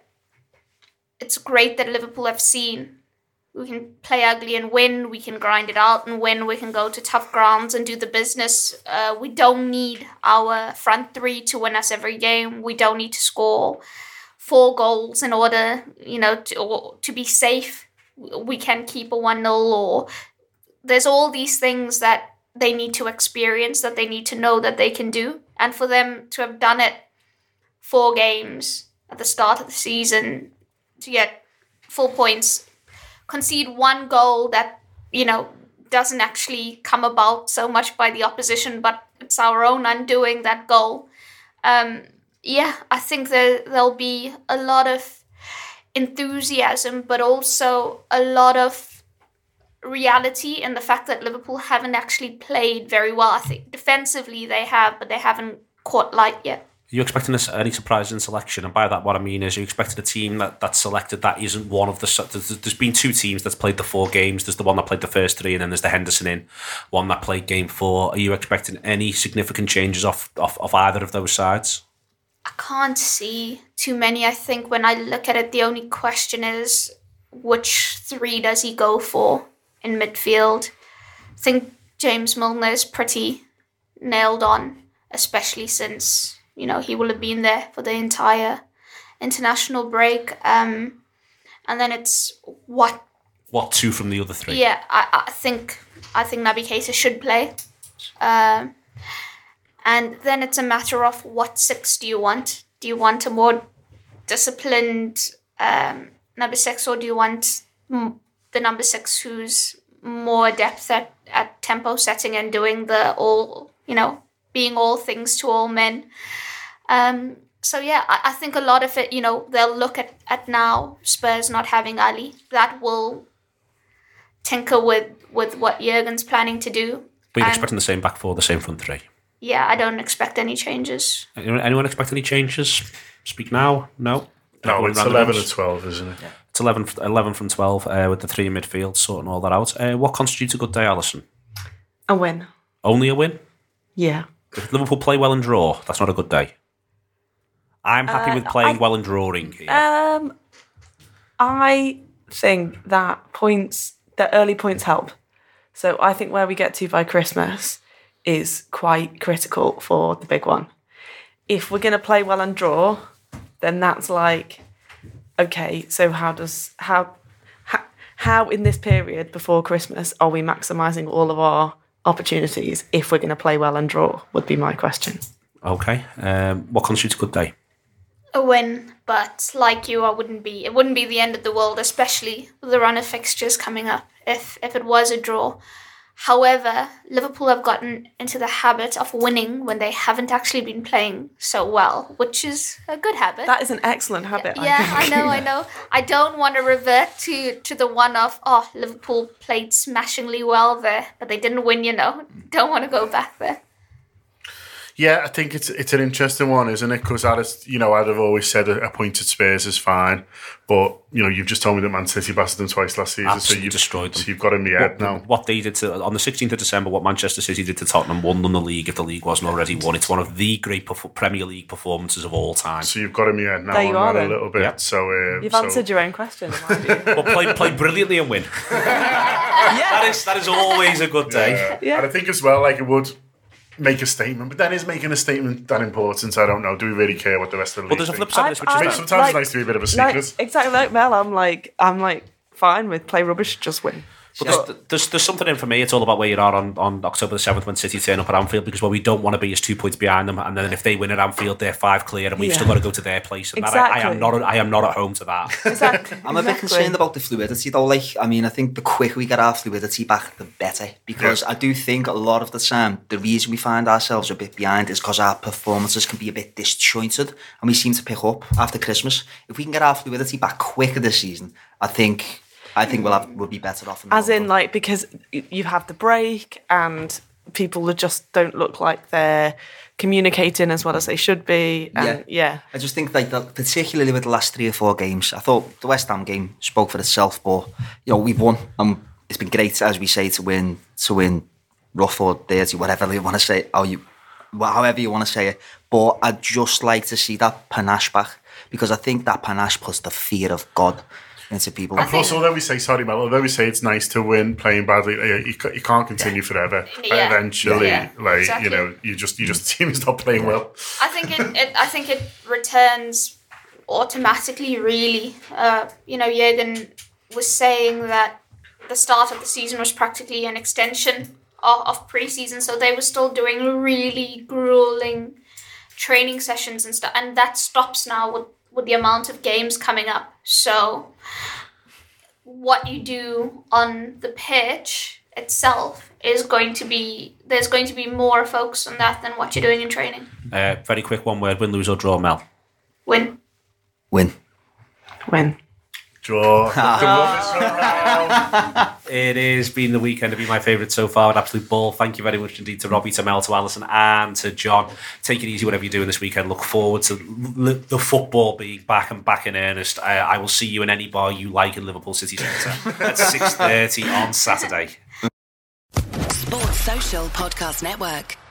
it's great that Liverpool have seen we can play ugly and win, we can grind it out and win, we can go to tough grounds and do the business. Uh, we don't need our front three to win us every game. We don't need to score four goals in order, you know, to, or, to be safe. We can keep a one nil, or there's all these things that they need to experience, that they need to know that they can do. And for them to have done it four games at the start of the season, to get full points, concede one goal that, you know, doesn't actually come about so much by the opposition, but it's our own undoing, that goal. Um, yeah, I think there, there'll be a lot of enthusiasm, but also a lot of reality in the fact that Liverpool haven't actually played very well. I think defensively they have, but they haven't caught light yet. Are you expecting any surprise in selection? And by that, what I mean is, you expected a team that, that's selected that isn't one of the... There's, there's been two teams that's played the four games. There's the one that played the first three, and then there's the Henderson in, one that played game four. Are you expecting any significant changes off, off, off either of those sides? I can't see too many. I think when I look at it, the only question is, which three does he go for in midfield? I think James Milner is pretty nailed on, especially since... You know, he will have been there for the entire international break. Um, and then it's what... What two from the other three? Yeah, I, I think I think Naby Keita should play. Um, and then it's a matter of what six do you want? Do you want a more disciplined um, number six, or do you want the number six who's more adept at, at tempo setting and doing the all, you know, being all things to all men? Um, so yeah, I, I think a lot of it, you know, they'll look at, at now Spurs not having Ali. That will tinker with, with what Jurgen's planning to do. But you're and, expecting the same back four, the same front three? Yeah, I don't expect any changes. Anyone, anyone expect any changes? Speak now? No? No, it's eleven or twelve, isn't it? Yeah. It's eleven, eleven from twelve uh, with the three in midfield, sorting all that out. Uh, what constitutes a good day, Alison? A win. Only a win? Yeah. If Liverpool play well and draw, that's not a good day. I'm happy uh, with playing I, well and drawing here. Um, I think that points, that early points help. So I think where we get to by Christmas is quite critical for the big one. If we're going to play well and draw, then that's like, okay, so how does, how, how, how in this period before Christmas are we maximising all of our opportunities if we're going to play well and draw, would be my question. Okay. Um, what constitutes a good day? A win, but like you, I wouldn't be. It wouldn't be the end of the world, especially with the run of fixtures coming up. If if it was a draw. However, Liverpool have gotten into the habit of winning when they haven't actually been playing so well, which is a good habit. That is an excellent habit. Yeah, I, I know, I know. I don't want to revert to, to the one of, oh, Liverpool played smashingly well there, but they didn't win, you know. Don't want to go back there. Yeah, I think it's it's an interesting one, isn't it? Because, you know, I'd have always said a, a point at Spurs is fine, but, you know, you've just told me that Man City battered them twice last season, Absolutely so you've destroyed them. So you've got in the head what, now. What they did to, on the sixteenth of December, what Manchester City did to Tottenham, won them the league if the league wasn't already won. It's one of the great perf- Premier League performances of all time. So you've got in the head now There you on are, that a then. little bit. Yep. So uh, You've so, answered your own question. Mind you. But play, play brilliantly and win. That is that is always a good day. Yeah. Yeah. And I think as well, like, it would make a statement, but then is making a statement that important? I don't know. Do we really care what the rest of the Well, league there's a flip thinks? side of this, which is Maybe that- sometimes like- it's nice to be a bit of a Like, secret. exactly like Mel, I'm like, I'm like fine with play rubbish, just win. But there's, there's there's something in for me. It's all about where you are on, on October the seventh when City turn up at Anfield, because what we don't want to be is two points behind them, and then if they win at Anfield, they're five clear, and we've Yeah. still got to go to their place. And that, I, I Exactly. am not I am not at home to that. Exactly. I'm a bit Exactly. concerned about the fluidity though. Like, I mean, I think the quicker we get our fluidity back, the better. Because I do think a lot of the time, the reason we find ourselves a bit behind is because our performances can be a bit disjointed, and we seem to pick up after Christmas. If we can get our fluidity back quicker this season, I think I think we'll have, we'll be better off. In the As long in, run. like, because y- you have the break and people that just don't look like they're communicating as well as they should be. And yeah. Yeah. I just think like that, particularly with the last three or four games, I thought the West Ham game spoke for itself. But you know, we've won, and it's been great, as we say, to win, to win rough or dirty, whatever you want to say, how you, however you want to say it. But I'd just like to see that panache back, because I think that panache puts the fear of God into people. And plus, although we say, sorry, Mel, although we say it's nice to win playing badly, you, you, ca- you can't continue forever. Yeah. Eventually, Yeah. like, Exactly. you know, you just, you just, the team is not playing well. I think it, it I think it returns automatically, really. Uh, you know, Jürgen was saying that the start of the season was practically an extension of, of pre-season, so they were still doing really grueling training sessions and stuff, and that stops now with, with the amount of games coming up. So what you do on the pitch itself is going to be, there's going to be more focus on that than what you're doing in training. Uh, very quick one word: win, lose or draw, Mel. Win. Win. Win. Draw. It has been the weekend to be my favourite so far. An absolute ball. Thank you very much indeed to Robbie, to Mel, to Alison, and to John. Take it easy, whatever you're doing this weekend. Look forward to l- the football being back and back in earnest. I, I will see you in any bar you like in Liverpool City Centre at six thirty on Saturday. Sports Social Podcast Network.